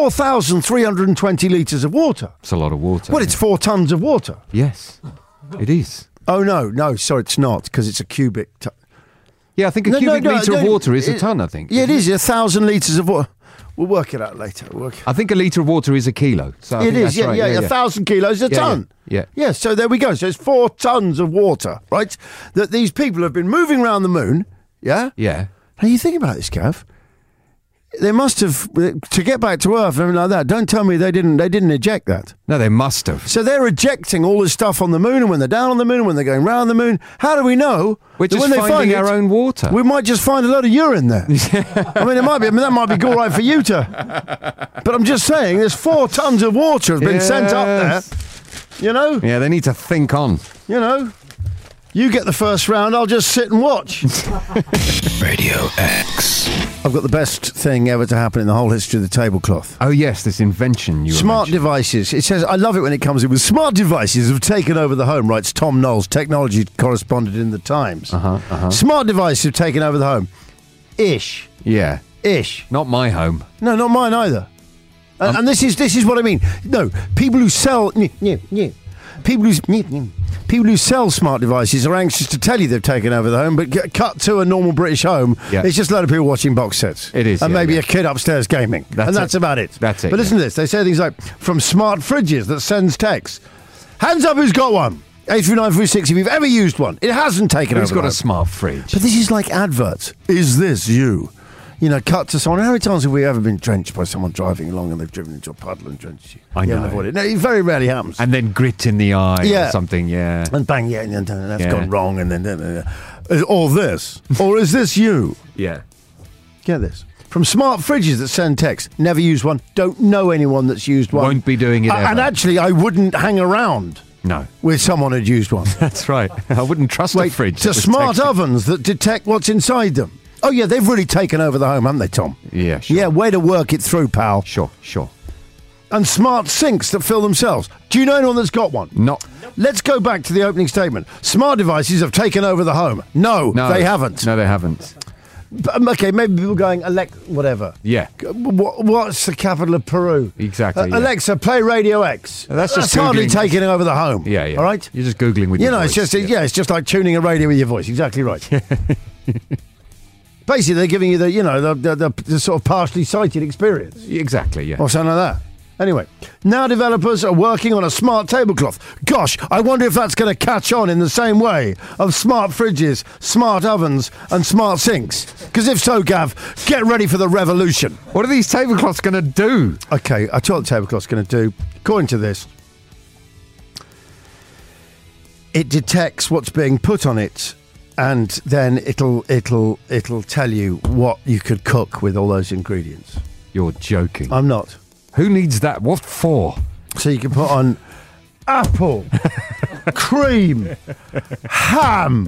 4,320 litres of water. It's a lot of water. Well, it's 4 tons of water. Yes, it is. Oh, no, sorry, it's not, because it's a cubic ton. Yeah, I think a cubic litre of water is a ton, I think. Yeah, it is, 1,000 litres of water. We'll work it out later. I think a litre of water is a kilo. So it is, right. 1,000 kilos a ton. Yeah. So there we go. So it's 4 tons of water, right? That these people have been moving around the moon, yeah? Yeah. Now you think about this, Gav. They must have, to get back to Earth and everything like that, don't tell me they didn't eject that. No, they must have. So they're ejecting all this stuff on the moon, and when they're down on the moon, when they're going round the moon, how do we know? We're just when they finding find our own water. We might just find a lot of urine there. I mean, that might be all right for you to. But I'm just saying, there's 4 tons of water have been sent up there. You know? Yeah, they need to think on. You know? You get the first round, I'll just sit and watch. Radio X. I've got the best thing ever to happen in the whole history of the tablecloth. Oh, yes, this invention you Smart devices. It says, I love it when it comes in with smart devices have taken over the home, writes Tom Knowles, technology correspondent in the Times. Smart devices have taken over the home. Ish. Yeah. Ish. Not my home. No, not mine either. And this is what I mean. No, people who sell... People who sell smart devices are anxious to tell you they've taken over the home, but cut to a normal British home, it's just a load of people watching box sets. It is. And maybe a kid upstairs gaming. That's about it. That's it. But listen to this. They say things like, from smart fridges that sends texts. Hands up who's got one. 83936 if you've ever used one. It hasn't taken over. Who's got a smart fridge? But this is like adverts. Is this you? You know, cut to someone. How many times have we ever been drenched by someone driving along and they've driven into a puddle and drenched you? I know. No, it very rarely happens. And then grit in the eye or something, And bang, and that's gone wrong. And then, or this. Or is this you? Yeah. Get this. From smart fridges that send text. Never used one. Don't know anyone that's used one. Won't be doing it ever. And actually, I wouldn't hang around. No. With someone who'd used one. That's right. I wouldn't trust a fridge. To smart ovens that detect what's inside them. Oh, yeah, they've really taken over the home, haven't they, Tom? Yeah, sure. Yeah, way to work it through, pal. Sure. And smart sinks that fill themselves. Do you know anyone that's got one? No. Let's go back to the opening statement. Smart devices have taken over the home. No, they haven't. No, they haven't. Okay, maybe people going, whatever. Yeah. What's the capital of Peru? Exactly. Alexa, play Radio X. That's hardly taking over the home. Yeah. All right? You're just Googling with your voice. It's just like tuning a radio with your voice. Exactly right. Basically, they're giving you the sort of partially sighted experience. Exactly, yeah. Or something like that. Anyway, now developers are working on a smart tablecloth. Gosh, I wonder if that's going to catch on in the same way of smart fridges, smart ovens and smart sinks. Because if so, Gav, get ready for the revolution. What are these tablecloths going to do? Okay, I tell you what the tablecloth's going to do. According to this, it detects what's being put on it, and then it'll tell you what you could cook with all those ingredients. You're joking. I'm not. Who needs that? What for? So you can put on apple, cream, ham.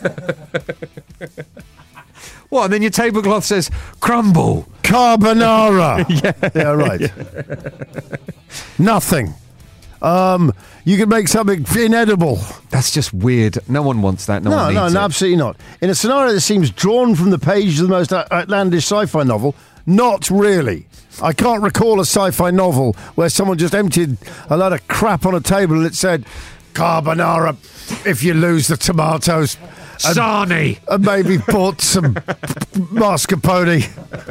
What? And then your tablecloth says crumble, carbonara. Yeah, right. Nothing. You can make something inedible. That's just weird. No one wants that. No, absolutely not. In a scenario that seems drawn from the page of the most outlandish sci-fi novel, Not really. I can't recall a sci-fi novel where someone just emptied a lot of crap on a table and it said, carbonara if you lose the tomatoes. Sarnie! And maybe bought some mascarpone.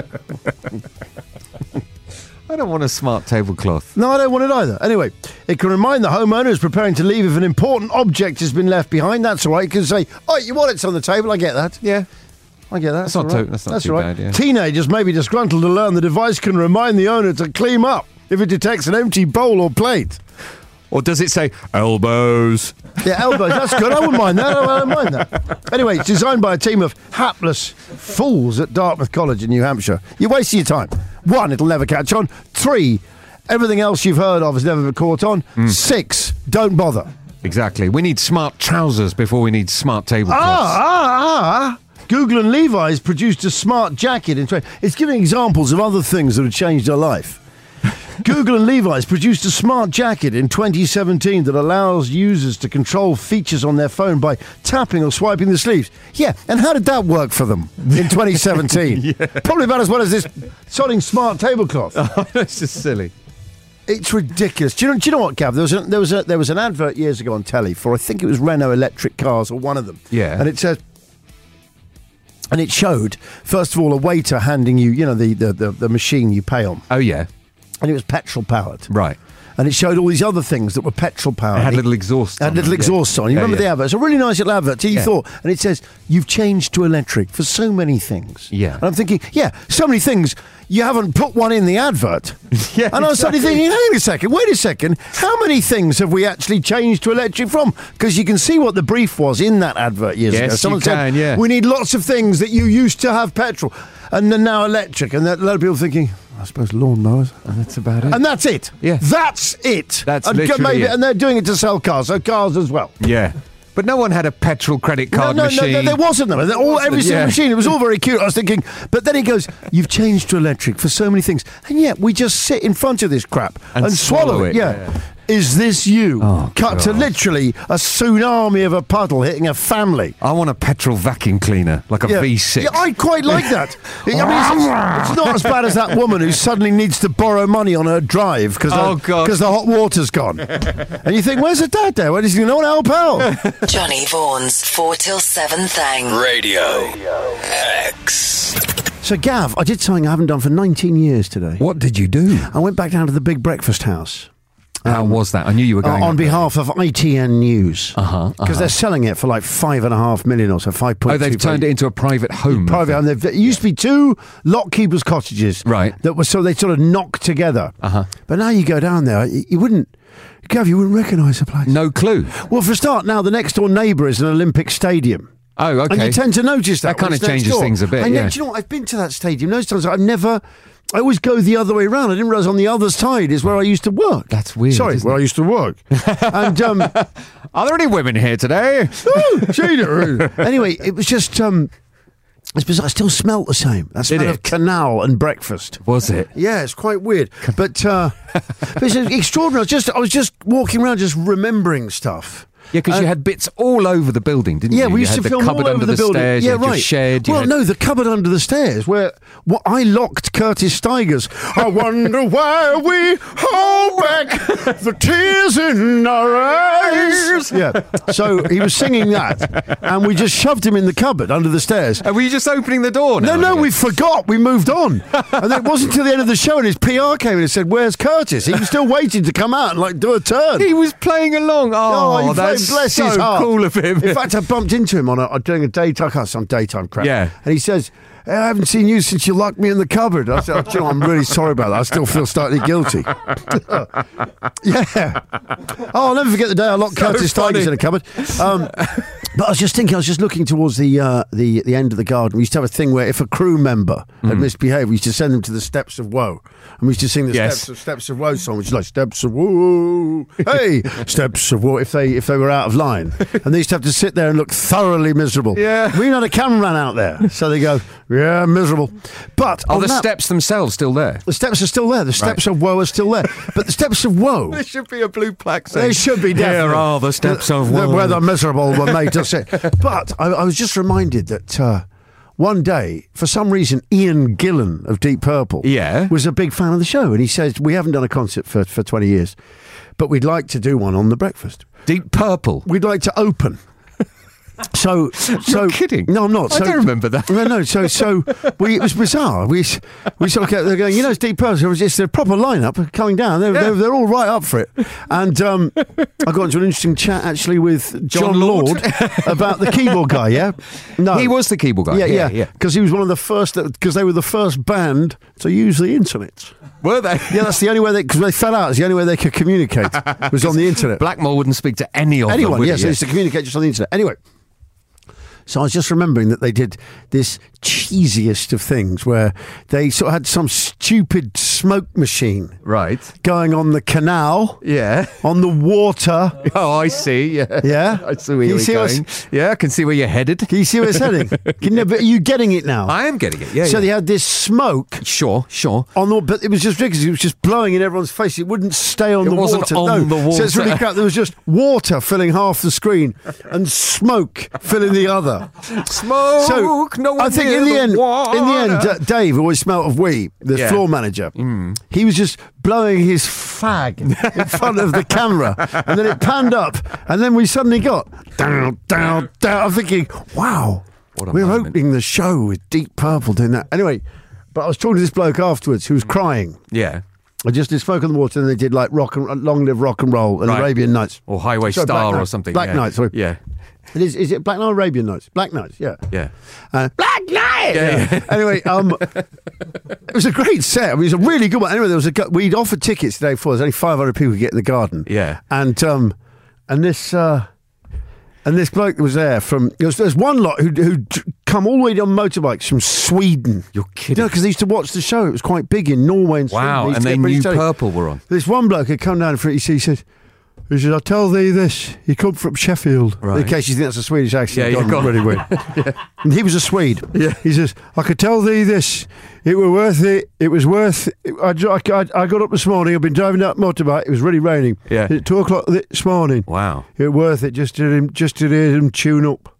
I don't want a smart tablecloth. No, I don't want it either. Anyway, it can remind the homeowner who's preparing to leave if an important object has been left behind. That's all right. It can say, oh, your wallet's on the table. I get that. Yeah. I get that. That's not too right. bad, yeah. Teenagers may be disgruntled to learn the device can remind the owner to clean up if it detects an empty bowl or plate. Or does it say, elbows? Yeah, elbows. That's good. I wouldn't mind that. I don't mind that. Anyway, it's designed by a team of hapless fools at Dartmouth College in New Hampshire. You're wasting your time. 1, it'll never catch on. 3, everything else you've heard of has never been caught on. 6, don't bother. Exactly. We need smart trousers before we need smart tablecloths. Google and Levi's produced a smart jacket in It's giving examples of other things that have changed our life. Google and Levi's produced a smart jacket in 2017 that allows users to control features on their phone by tapping or swiping the sleeves. Yeah, and how did that work for them in 2017? Probably about as well as this sodding smart tablecloth. That's just silly. It's ridiculous. Do you know what, Gav? There was an advert years ago on telly for, I think it was Renault electric cars or one of them. Yeah. And it said, and it showed, first of all, a waiter handing you, the machine you pay on. Oh, yeah. And it was petrol powered. Right. And it showed all these other things that were petrol powered. It had little exhausts on. You remember the advert? It's a really nice little advert. Till you thought, and it says, you've changed to electric for so many things. Yeah. And I'm thinking, so many things. You haven't put one in the advert. Yeah. And I was suddenly thinking, wait a second. How many things have we actually changed to electric from? Because you can see what the brief was in that advert years ago. Someone said, we need lots of things that you used to have petrol and they're now electric. And a lot of people thinking, I suppose lawnmowers. And that's about it. And that's it. Yeah. That's it. That's literally it. And they're doing it to sell cars, so cars as well. Yeah. But no one had a petrol credit card machine. No, there wasn't. Every single machine. It was all very cute. I was thinking, but then he goes, you've changed to electric for so many things. And yet we just sit in front of this crap and swallow it. Yeah. Is this you? Cut to literally a tsunami of a puddle hitting a family. I want a petrol vacuum cleaner, like a V6. Yeah, I quite like that. I mean, it's not as bad as that woman who suddenly needs to borrow money on her drive because the hot water's gone. And you think, where's her dad there? Where does he know? Help out. Johnny Vaughan's 4 till 7 thing. Radio X. So, Gav, I did something I haven't done for 19 years today. What did you do? I went back down to the Big Breakfast House. How was that? I knew you were going on behalf of ITN News. Because they're selling it for like $5.5 million or so, 5.2. Oh, they've turned it into a private home. Private home. It used to be 2 lockkeepers' cottages. Right. That were so they sort of knocked together. But now you go down there, you wouldn't recognise the place. No clue. Well, for a start, now the next door neighbour is an Olympic stadium. Oh, okay. And you tend to notice that. That kind of changes things a bit. Do you know what? I've been to that stadium. Those times I always go the other way around. I didn't realise on the other side is where I used to work. That's weird. Sorry, where I used to work. And are there any women here today? Anyway, it was just it's bizarre. I still smelt the same. That smell of canal and breakfast. Was it? Yeah, it's quite weird. But it's extraordinary. I was just walking around, just remembering stuff. Yeah, because you had bits all over the building, didn't you? Yeah, we used to film all over the building. Stairs, yeah, right. Your shed, no, the cupboard under the stairs where I locked Curtis Stigers. I wonder why we hold back the tears in our eyes. Yeah, so he was singing that, and we just shoved him in the cupboard under the stairs. And were you just opening the door? No, we forgot. We moved on, and it wasn't until the end of the show, and his PR came in and said, "Where's Curtis?" He was still waiting to come out and do a turn. He was playing along. Oh, that's bless so his heart. Cool of him. In fact, I bumped into him on doing a daytime, some daytime crap. Yeah. And he says, I haven't seen you since you locked me in the cupboard. I said, I'm really sorry about that. I still feel slightly guilty. Yeah. Oh, I'll never forget the day I locked Curtis Stigers in a cupboard. But I was just looking towards the end of the garden. We used to have a thing where if a crew member had misbehaved, we used to send them to the Steps of Woe. And we used to sing the Steps of Woe song, which is like Steps of Woe, hey, Steps of Woe, if they were out of line. And they used to have to sit there and look thoroughly miserable. Yeah. We had a cameraman out there, so they go, yeah, miserable. But are the steps themselves still there? The steps are still there. The Steps of Woe are still there. But the Steps of Woe, there should be a blue plaque saying, they should be definitely. Here are the Steps of Woe. Where the miserable were made to sit. But I was just reminded that one day, for some reason, Ian Gillan of Deep Purple was a big fan of the show. And he says, we haven't done a concert for 20 years, but we'd like to do one on The Breakfast. Deep Purple? We'd like to open. So You're kidding? No, I'm not. I don't remember that. No. So it was bizarre. We sort of kept, they're going, it's Deep Purple. It's a proper lineup coming down. They're all right up for it. And I got into an interesting chat actually with John Lord about the keyboard guy. Yeah, no, he was the keyboard guy. Yeah. Because he was one of the first. Because they were the first band to use the internet. Were they? Yeah, that's the only way because they fell out. It's the only way they could communicate was on the internet. Blackmore wouldn't speak to anyone. Yes, they used to communicate just on the internet. Anyway. So I was just remembering that they did this cheesiest of things where they sort of had some stupid smoke machine going on the canal, on the water. Oh, I see. Yeah, I see where you're going. Yeah, I can see where you're headed. Can you see where it's heading? Are you getting it now? I am getting it. Yeah. So they had this smoke. Sure. But it was just ridiculous. It was just blowing in everyone's face. It wouldn't stay on the water. It wasn't on the water. So it's really crap. There was just water filling half the screen and smoke filling the other. Smoke. So no one I think in the end, Dave always smelt of wee, the floor manager. He was just blowing his fag in front of the camera, and then it panned up, and then we suddenly got down. I'm thinking, wow, we're opening the show with Deep Purple doing that. Anyway, but I was talking to this bloke afterwards who was crying. Yeah. I just did Smoke on the Water, and they did like Long Live Rock and Roll and Arabian Nights. Or Highway Star or something. Black Nights, sorry. Yeah. Is it Black Night or Arabian Nights? Black Nights, yeah. Yeah. Black Night! Yeah. Anyway, it was a great set. I mean, it was a really good one. Anyway, we'd offered tickets the day before. There's only 500 people could get in the garden. Yeah. And this bloke that was there there's one lot who'd come all the way on motorbikes from Sweden. You're kidding. Because they used to watch the show. It was quite big in Norway and Sweden. Wow, and they knew Purple were on. This one bloke had come down for it. He said, I tell thee this, he come from Sheffield. Right. In case you think that's a Swedish accent. Yeah, really weird. And he was a Swede. Yeah. He says, I could tell thee this, it were worth it. It was worth it. I got up this morning, I've been driving that motorbike, it was really raining. Yeah. At 2 o'clock this morning. Wow. It was worth it just to hear him tune up.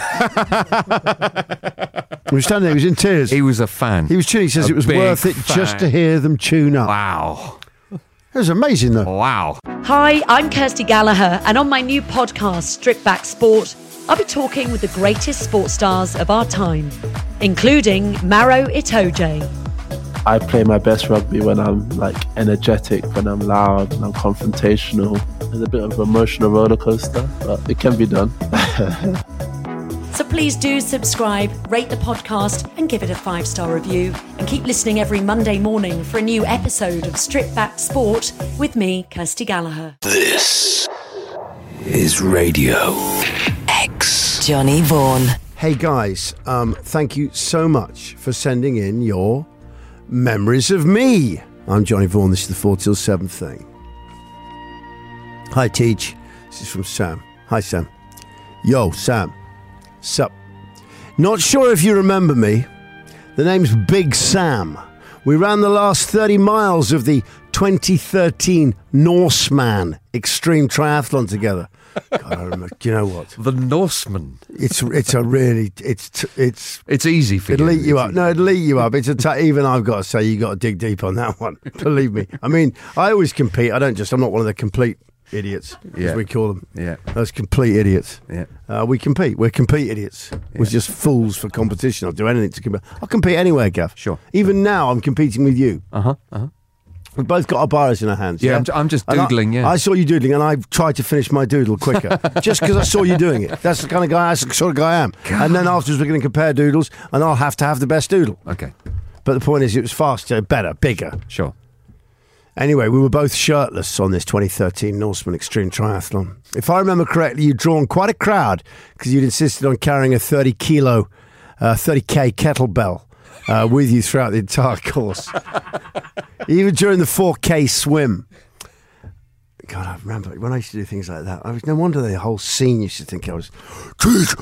He was standing there, he was in tears. He was a fan. He was tuning, he says it was worth it just to hear them tune up. Wow. It was amazing, though. Wow. Hi, I'm Kirsty Gallagher, and on my new podcast, Strip Back Sport, I'll be talking with the greatest sports stars of our time, including Maro Itoje. I play my best rugby when I'm energetic, when I'm loud, when I'm confrontational. There's a bit of an emotional roller coaster, but it can be done. So please do subscribe, rate the podcast, and give it a 5-star review. And keep listening every Monday morning for a new episode of Strip Back Sport with me, Kirsty Gallagher. This is Radio X. Johnny Vaughan. Hey guys, thank you so much for sending in your memories of me. I'm Johnny Vaughan. This is the 4 till 7 thing. Hi Teach. This is from Sam. Hi Sam. Yo Sam. Sup. Not sure if you remember me. The name's Big Sam. We ran the last 30 miles of the 2013 Norseman Extreme Triathlon together. God, I remember. Do you know what? The Norseman. It's easy for you. It'll eat you up. No, it'll eat you up. Even I've got to say, you got to dig deep on that one. Believe me. I mean, I always compete. I'm not one of the complete idiots, as we call them. Yeah. Those complete idiots. Yeah. We compete. We're complete idiots. We're just fools for competition. I'll do anything to compete. I'll compete anywhere, Gav. Sure. Even now, I'm competing with you. We've both got our biros in our hands. Yeah, I'm just doodling, I saw you doodling, and I tried to finish my doodle quicker, just because I saw you doing it. That's the kind of guy, that's the sort of guy I am. God. And then afterwards, we're going to compare doodles, and I'll have to have the best doodle. Okay. But the point is, it was faster, better, bigger. Sure. Anyway, we were both shirtless on this 2013 Norseman Extreme Triathlon. If I remember correctly, you'd drawn quite a crowd because you'd insisted on carrying a 30K kettlebell with you throughout the entire course. Even during the 4K swim. God, I remember when I used to do things like that. No wonder the whole scene used to think I was treat,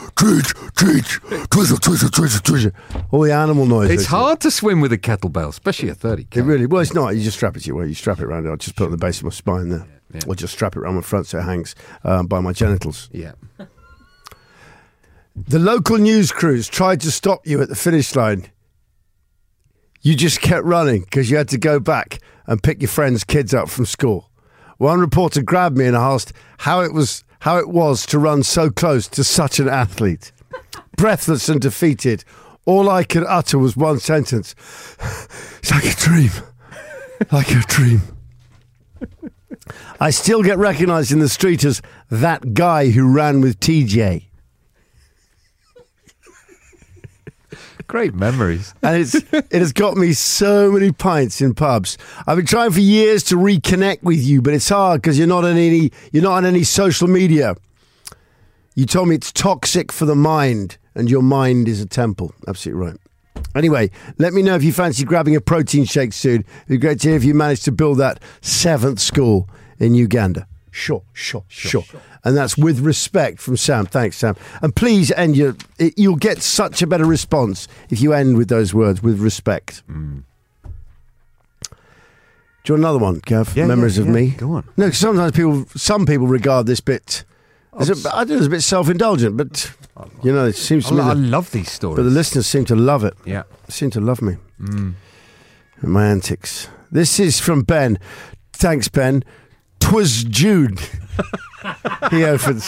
twizzle. All the animal noises. It's hard to swim with a kettlebell, especially a 30K. It really, well, it's not. You just strap it to your waist. You strap it around it. I'll just put it on the base of my spine there. Yeah. Or just strap it around my front so it hangs by my genitals. Yeah. The local news crews tried to stop you at the finish line. You just kept running because you had to go back and pick your friends' kids up from school. One reporter grabbed me and asked how it was to run so close to such an athlete. Breathless and defeated, all I could utter was one sentence. It's like a dream. Like a dream. I still get recognised in the street as that guy who ran with TJ. Great memories. And it has got me so many pints in pubs. I've been trying for years to reconnect with you, but it's hard because you're not on any social media. You told me it's toxic for the mind, and your mind is a temple. Absolutely right. Anyway, let me know if you fancy grabbing a protein shake soon. It'd be great to hear if you managed to build that 7th school in Uganda. Sure. And that's with respect from Sam. Thanks, Sam. And please end you'll get such a better response if you end with those words, with respect. Do you want another one, Gav? Memories of me? Go on. No, sometimes some people regard this bit as I do, it's a bit self-indulgent, but it seems to me I love these stories. But the listeners seem to love it. Yeah. They seem to love me. And my antics. This is from Ben. Thanks, Ben. 'Twas June. He opens.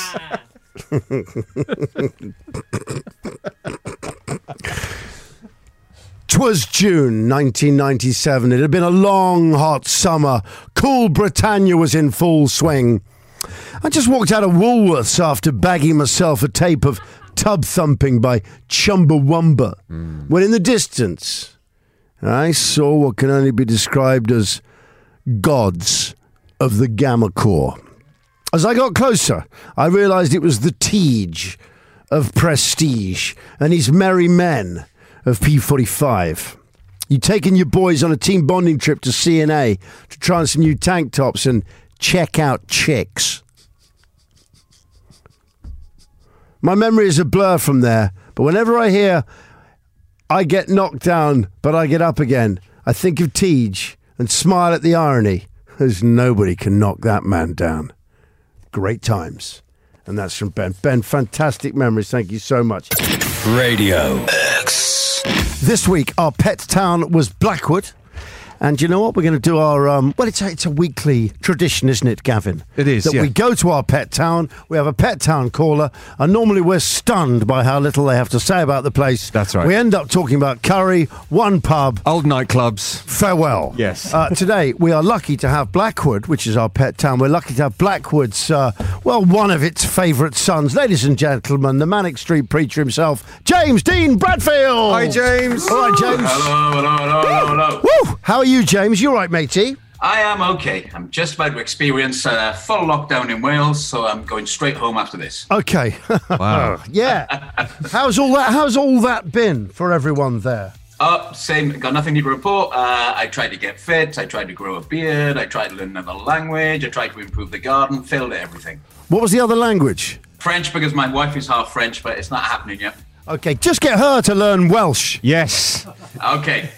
'Twas June 1997. It had been a long, hot summer. Cool Britannia was in full swing. I just walked out of Woolworths after bagging myself a tape of Tub Thumping by Chumbawamba. When in the distance, I saw what can only be described as gods of the Gamma Corps. As I got closer, I realised it was the Tej of Prestige and his merry men of P45. You'd taken your boys on a team bonding trip to C&A to try on some new tank tops and check out chicks. My memory is a blur from there, but whenever I hear I get knocked down, but I get up again, I think of Tej and smile at the irony, as nobody can knock that man down. Great times. And that's from Ben. Ben, fantastic memories. Thank you so much. Radio X. This week, our pet town was Blackwood. And you know what? We're going to do our, it's a weekly tradition, isn't it, Gavin? It is, That we go to our pet town, we have a pet town caller, and normally we're stunned by how little they have to say about the place. That's right. We end up talking about curry, one pub. Old nightclubs. Farewell. Yes. Today, we are lucky to have Blackwood, which is our pet town. We're lucky to have Blackwood's, one of its favourite sons. Ladies and gentlemen, the Manic Street Preacher himself, James Dean Bradfield. Hi, James. All right, James. Hello. Woo! How are you, James? You all right, matey? I am okay. I'm just about to experience full lockdown in Wales, so I'm going straight home after this. Okay. Wow. Yeah. How's all that been for everyone there? Same. Got nothing to report. I tried to get fit. I tried to grow a beard. I tried to learn another language. I tried to improve the garden. Failed at everything. What was the other language? French, because my wife is half French, but it's not happening yet. Okay, just get her to learn Welsh. Yes. Okay.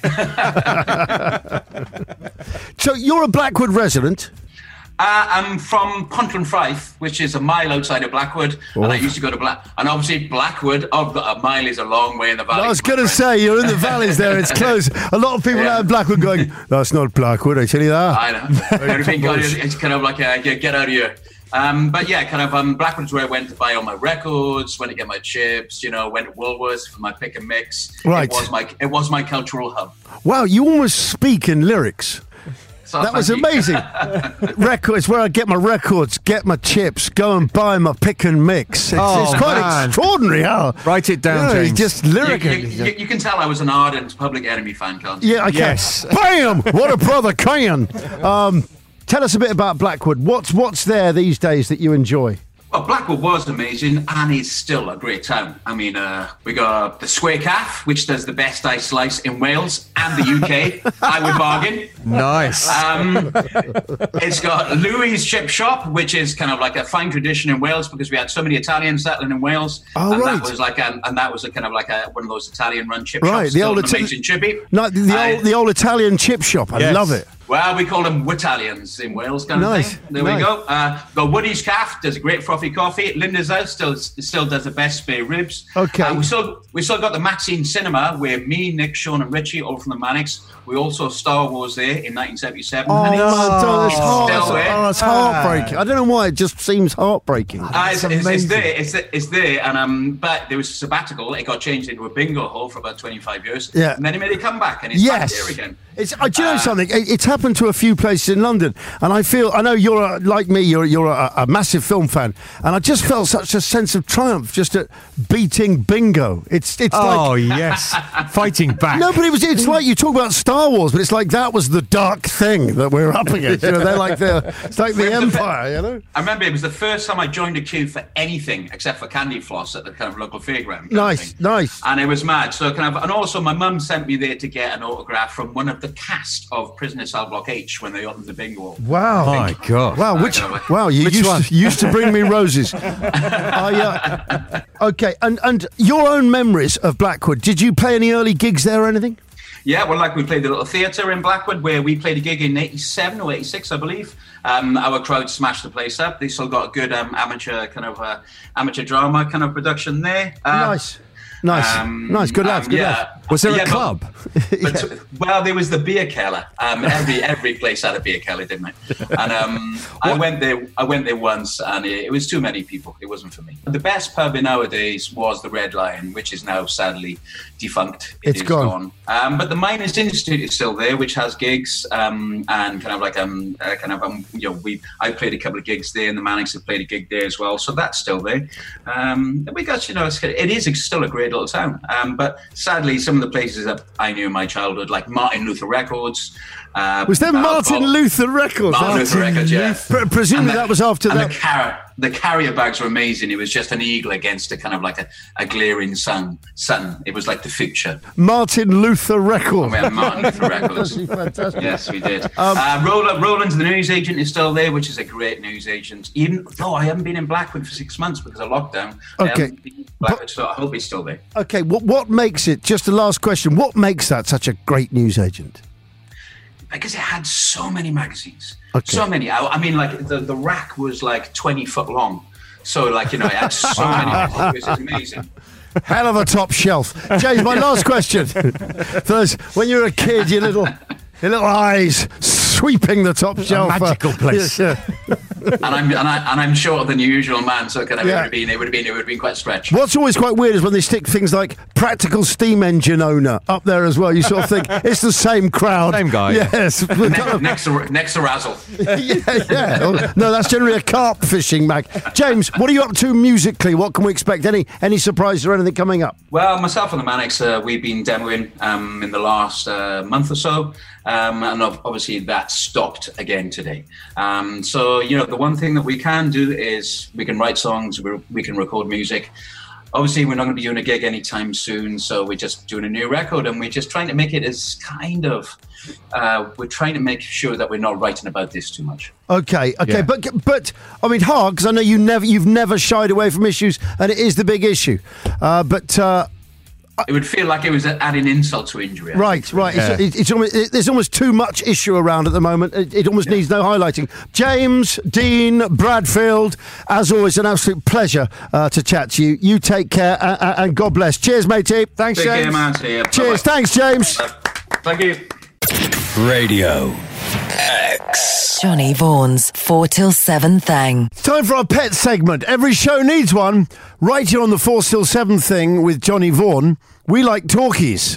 So you're a Blackwood resident? I'm from Pontland-Fryth, which is a mile outside of Blackwood, and I used to go to and obviously Blackwood, a mile is a long way in the valley. I was going to say, you're in the valleys there, it's close. A lot of people out in Blackwood going, that's not Blackwood, I tell you that. I know. Everything it's kind of like, get out of here. But yeah, Blackwood's where I went to buy all my records, went to get my chips, went to Woolworths for my pick and mix. Right. It was my cultural hub. Wow, you almost speak in lyrics. So that was amazing. Records, where I get my records, get my chips, go and buy my pick and mix. It's quite extraordinary how. Write it down, James. Just lyrical. You can tell I was an ardent Public Enemy fan, can't you? Yeah, I can. Yes. Bam! What a brother can. Tell us a bit about Blackwood. What's there these days that you enjoy? Well, Blackwood was amazing and is still a great town. I mean, we got the Square Calf, which does the best ice slice in Wales and the UK. I would bargain. Nice. It's got Louis' Chip Shop, which is kind of like a fine tradition in Wales because we had so many Italians settling in Wales. Oh, and right. That was like, and that was a kind of like one of those Italian-run chip right, shops. The old amazing chippy. No, the old Italian chip shop. I love it. Well, we call them Wootalians in Wales, kind of thing. There we go. Got Woody's Calf, does a great frothy coffee. Linda's House still does the best spare ribs. Okay. We still got the Maxine Cinema, where me, Nick, Sean, and Richie, all from the Manics. We also Star Wars there in 1977. It's heartbreaking. I don't know why, it just seems heartbreaking. It's there, and but there was a sabbatical. It got changed into a bingo hall for about 25 years. Yeah. And then it made a comeback, and it's back there again. Do you know something? It's happened to a few places in London, and I know you're like me. You're a massive film fan, and I just felt such a sense of triumph just at beating bingo. It's yes, fighting back. No, but it's like you talk about Star Wars, but it's like that was the dark thing that we're up against. You know, they're like it's like the Empire. You know. I remember it was the first time I joined a queue for anything except for candy floss at the kind of local fairground. Nice. And it was mad. So and also my mum sent me there to get an autograph from one of the cast of Prisoner Cell Block H when they opened the bingo hall. Wow! My God! Wow! You used to bring me roses. Okay, and your own memories of Blackwood. Did you play any early gigs there or anything? Yeah, well, we played the little theatre in Blackwood where we played a gig in 87 or 86, I believe. Our crowd smashed the place up. They still got a good amateur drama kind of production there. Nice. Good lads. Was there a club? Well, there was the beer keller. Every place had a beer keller, didn't it? And I went there once, and it was too many people. It wasn't for me. The best pub nowadays was the Red Lion, which is now sadly defunct. It's gone. But the Miners Institute is still there, which has gigs, and I played a couple of gigs there, and the Manics have played a gig there as well, so that's still there. We got, it is still a great little town, but sadly, some of the places that I knew in my childhood, like Martin Luther Records. Was there Martin Luther Records? Martin Luther Records, yeah. Presumably that was after that. The carrier bags were amazing. It was just an eagle against a kind of like a glaring sun. It was like the future. Martin Luther Records. We had Martin Luther Records. Fantastic. Yes, we did. Roland, the news agent, is still there, which is a great news agent. Even though I haven't been in Blackwood for 6 months because of lockdown. Okay. Blackwood, so I hope he's still there. Okay, what makes it, just the last question, what makes that such a great news agent? Because it had so many magazines. Okay. So many. I mean, like, the rack was like 20 foot long. So, like, it had so many. It was amazing. Hell of a top shelf. James, my last question. First, when you're a kid, your little eyes sweeping the top shelf. A magical place. And I'm shorter than the usual man, so it would have been quite a stretch. What's always quite weird is when they stick things like practical steam engine owner up there as well. You sort of think it's the same crowd, same guy. Yes, next to Razzle. Yeah. No, that's generally a carp fishing mag. James, what are you up to musically? What can we expect? Any surprises or anything coming up? Well, myself and the Manics, we've been demoing in the last month or so. And obviously that stopped again today. So, the one thing that we can do is we can write songs, we can record music. Obviously, we're not going to be doing a gig anytime soon, so we're just doing a new record, and we're just trying to make it as we're trying to make sure that we're not writing about this too much. Okay, Yeah. but I mean, hard, because I know you've never shied away from issues, and it is the big issue. It would feel like it was adding insult to injury. Right. Yeah. It's almost, there's almost too much issue around at the moment. It almost needs no highlighting. James, Dean, Bradfield, as always, an absolute pleasure to chat to you. You take care and God bless. Cheers, matey. Thanks, Take James. care, man. See ya. Cheers. Bye-bye. Thanks, James. Thank you. Radio X. Johnny Vaughan's 4 till 7 thing. It's time for our pet segment. Every show needs one. Right here on the 4 till 7 thing with Johnny Vaughan, we like talkies.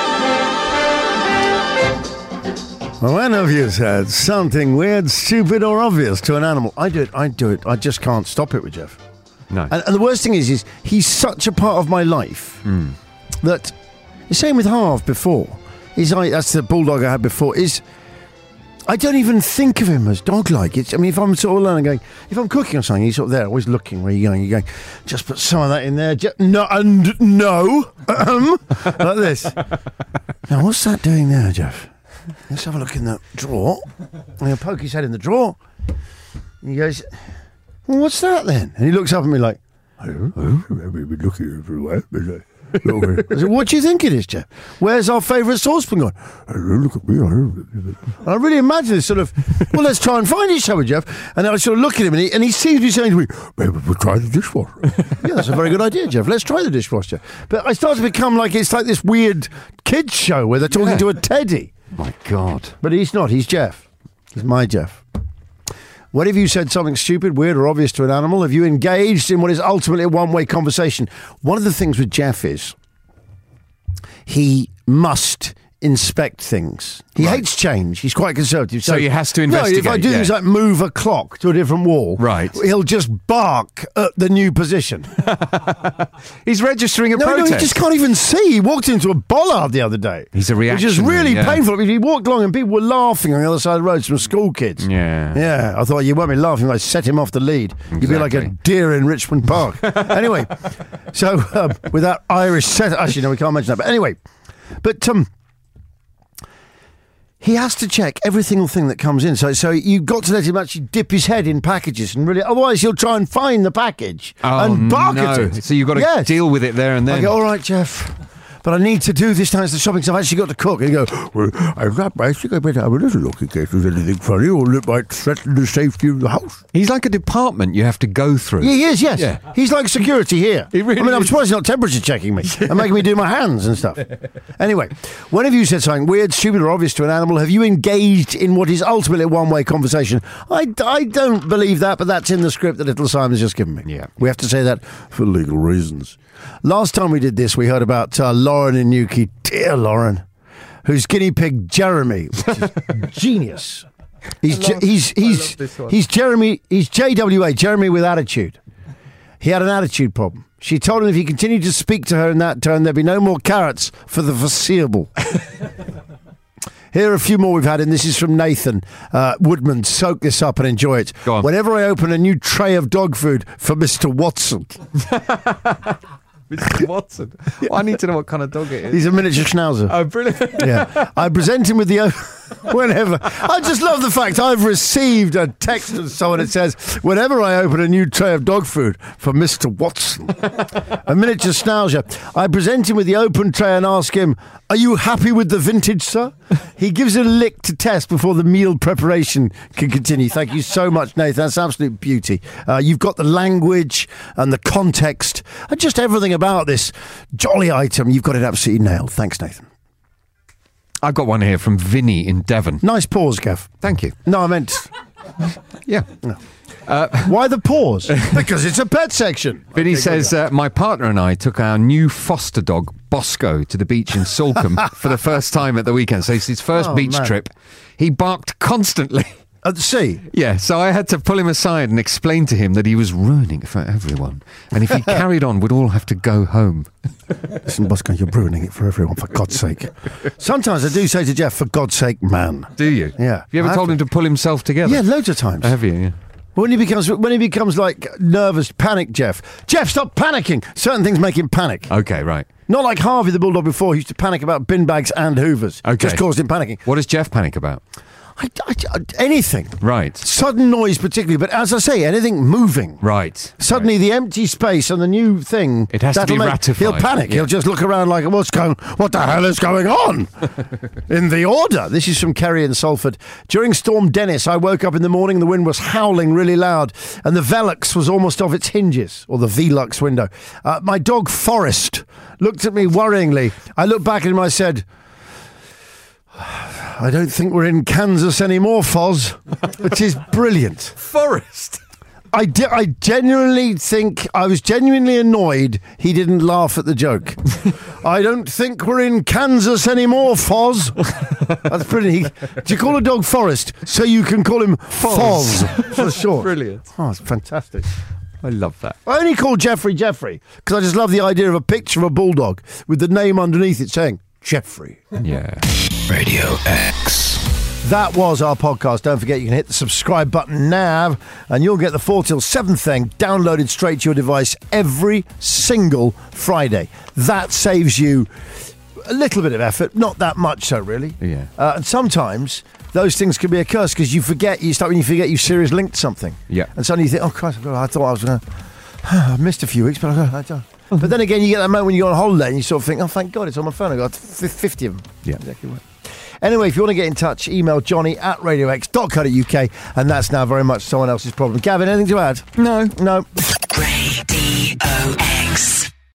When have you said something weird, stupid or obvious to an animal? I do it. I just can't stop it with Jeff. No. And the worst thing is he's such a part of my life that the same with Harv before. That's the bulldog I had before. I don't even think of him as dog-like. If I'm sort of learning, if I'm cooking or something, he's sort of there, always looking where you're going. You're going, just put some of that in there. No. Like this. Now, what's that doing there, Jeff? Let's have a look in that drawer. And he'll poke his head in the drawer. And he goes, well, what's that then? And he looks up at me like, I don't know. I've been looking everywhere. I said, what do you think it is, Jeff? Where's our favourite saucepan gone? Look at me. And I really imagine this sort of, well, let's try and find it, shall we, Jeff? And I sort of look at him, and he seems to be saying to me, maybe we'll try the dishwasher. Yeah, that's a very good idea, Jeff. Let's try the dishwasher. But I start to become like, it's like this weird kids show where they're talking to a teddy. My God. But he's not. He's Jeff. He's my Jeff. When have you said something stupid, weird, or obvious to an animal? Have you engaged in what is ultimately a one-way conversation? One of the things with Jeff is he must inspect things. He hates change. He's quite conservative. So he has to investigate. No, if I do things like move a clock to a different wall, he'll just bark at the new position. He's registering a protest. No, he just can't even see. He walked into a bollard the other day. He's a reactionary. Which is really painful. He walked along and people were laughing on the other side of the road, some school kids. Yeah. I thought, you won't be laughing if I set him off the lead. Exactly. You'd be like a deer in Richmond Park. Anyway, so with that Irish set... Actually, no, we can't mention that. But anyway, he has to check every single thing that comes in. So you've got to let him actually dip his head in packages and really... Otherwise, he'll try and find the package and bark at it. So you've got to deal with it there and then. I go, all right, Jeff, but I need to do this now. It's the shopping, so I've actually got to cook. And you go, well, I think I better have a little look in case there's anything funny or that might threaten the safety of the house. He's like a department you have to go through. Yeah, he is, yes. Yeah. He's like security here. He really I'm surprised he's not temperature checking me and making me do my hands and stuff. Anyway, when have you said something weird, stupid, or obvious to an animal? Have you engaged in what is ultimately a one-way conversation? I don't believe that, but that's in the script that Little Simon's just given me. Yeah. We have to say that for legal reasons. Last time we did this, we heard about Lauren in Newquay. Dear Lauren, whose guinea pig Jeremy, which is genius. He's Jeremy. He's JWA, Jeremy with attitude. He had an attitude problem. She told him if he continued to speak to her in that tone, there'd be no more carrots for the foreseeable. Here are a few more we've had, and this is from Nathan Woodman. Soak this up and enjoy it. Go on. Whenever I open a new tray of dog food for Mr. Watson. Mr. Watson? Well, I need to know what kind of dog it is. He's a miniature schnauzer. Oh, brilliant. Yeah. I present him with the... Whenever. I just love the fact I've received a text of someone that says, whenever I open a new tray of dog food for Mr. Watson, a miniature schnauzer, I present him with the open tray and ask him, are you happy with the vintage, sir? He gives it a lick to test before the meal preparation can continue. Thank you so much, Nathan. That's absolute beauty. You've got the language and the context and just everything about this jolly item. You've got it absolutely nailed. Thanks, Nathan. I've got one here from Vinny in Devon. Nice pause, Gav. Thank you. No, I meant... Yeah. No. Why the pause? Because it's a pet section. Vinny says, my partner and I took our new foster dog, Bosco, to the beach in Salcombe for the first time at the weekend. So it's his first beach trip. He barked constantly. At the sea? Yeah, so I had to pull him aside and explain to him that he was ruining it for everyone. And if he carried on, we'd all have to go home. Listen, Bosco, you're ruining it for everyone, for God's sake. Sometimes I do say to Jeff, for God's sake, man. Do you? Yeah. Have you ever told him to pull himself together? Yeah, loads of times. Have you? Yeah. When he becomes like nervous, panic, Jeff, stop panicking. Certain things make him panic. Okay, right. Not like Harvey the Bulldog before, he used to panic about bin bags and hoovers. Okay. Just caused him panicking. What does Jeff panic about? Anything. Right. Sudden noise particularly, but as I say, anything moving. Right. Suddenly the empty space and the new thing. It has to be ratified. He'll panic. Yeah. He'll just look around like, what the hell is going on? In the order. This is from Kerry in Salford. During Storm Dennis, I woke up in the morning, the wind was howling really loud, and the Velux was almost off its hinges, or the Velux window. My dog Forrest looked at me worryingly. I looked back at him and I said, I don't think we're in Kansas anymore, Foz, which is brilliant. Forrest. I genuinely think I was genuinely annoyed he didn't laugh at the joke. I don't think we're in Kansas anymore, Foz. That's brilliant. Do you call a dog Forrest so you can call him Foz for short? Brilliant. Oh, it's fantastic. I love that. I only call Jeffrey because I just love the idea of a picture of a bulldog with the name underneath it saying Jeffrey. Yeah. Radio X. That was our podcast. Don't forget you can hit the subscribe button now and you'll get the 4 till 7 thing downloaded straight to your device every single Friday. That saves you a little bit of effort, not that much so really. Yeah. And sometimes those things can be a curse because you forget you serious linked something. Yeah. And suddenly you think, oh Christ, I thought I was going to... I missed a few weeks, but I But then again, you get that moment when you're on holiday and you sort of think, oh, thank God, it's on my phone. I've got 50 of them. Yeah. Exactly right. Anyway, if you want to get in touch, email johnny@radiox.co.uk, and that's now very much someone else's problem. Gavin, anything to add? No. No. Radio X.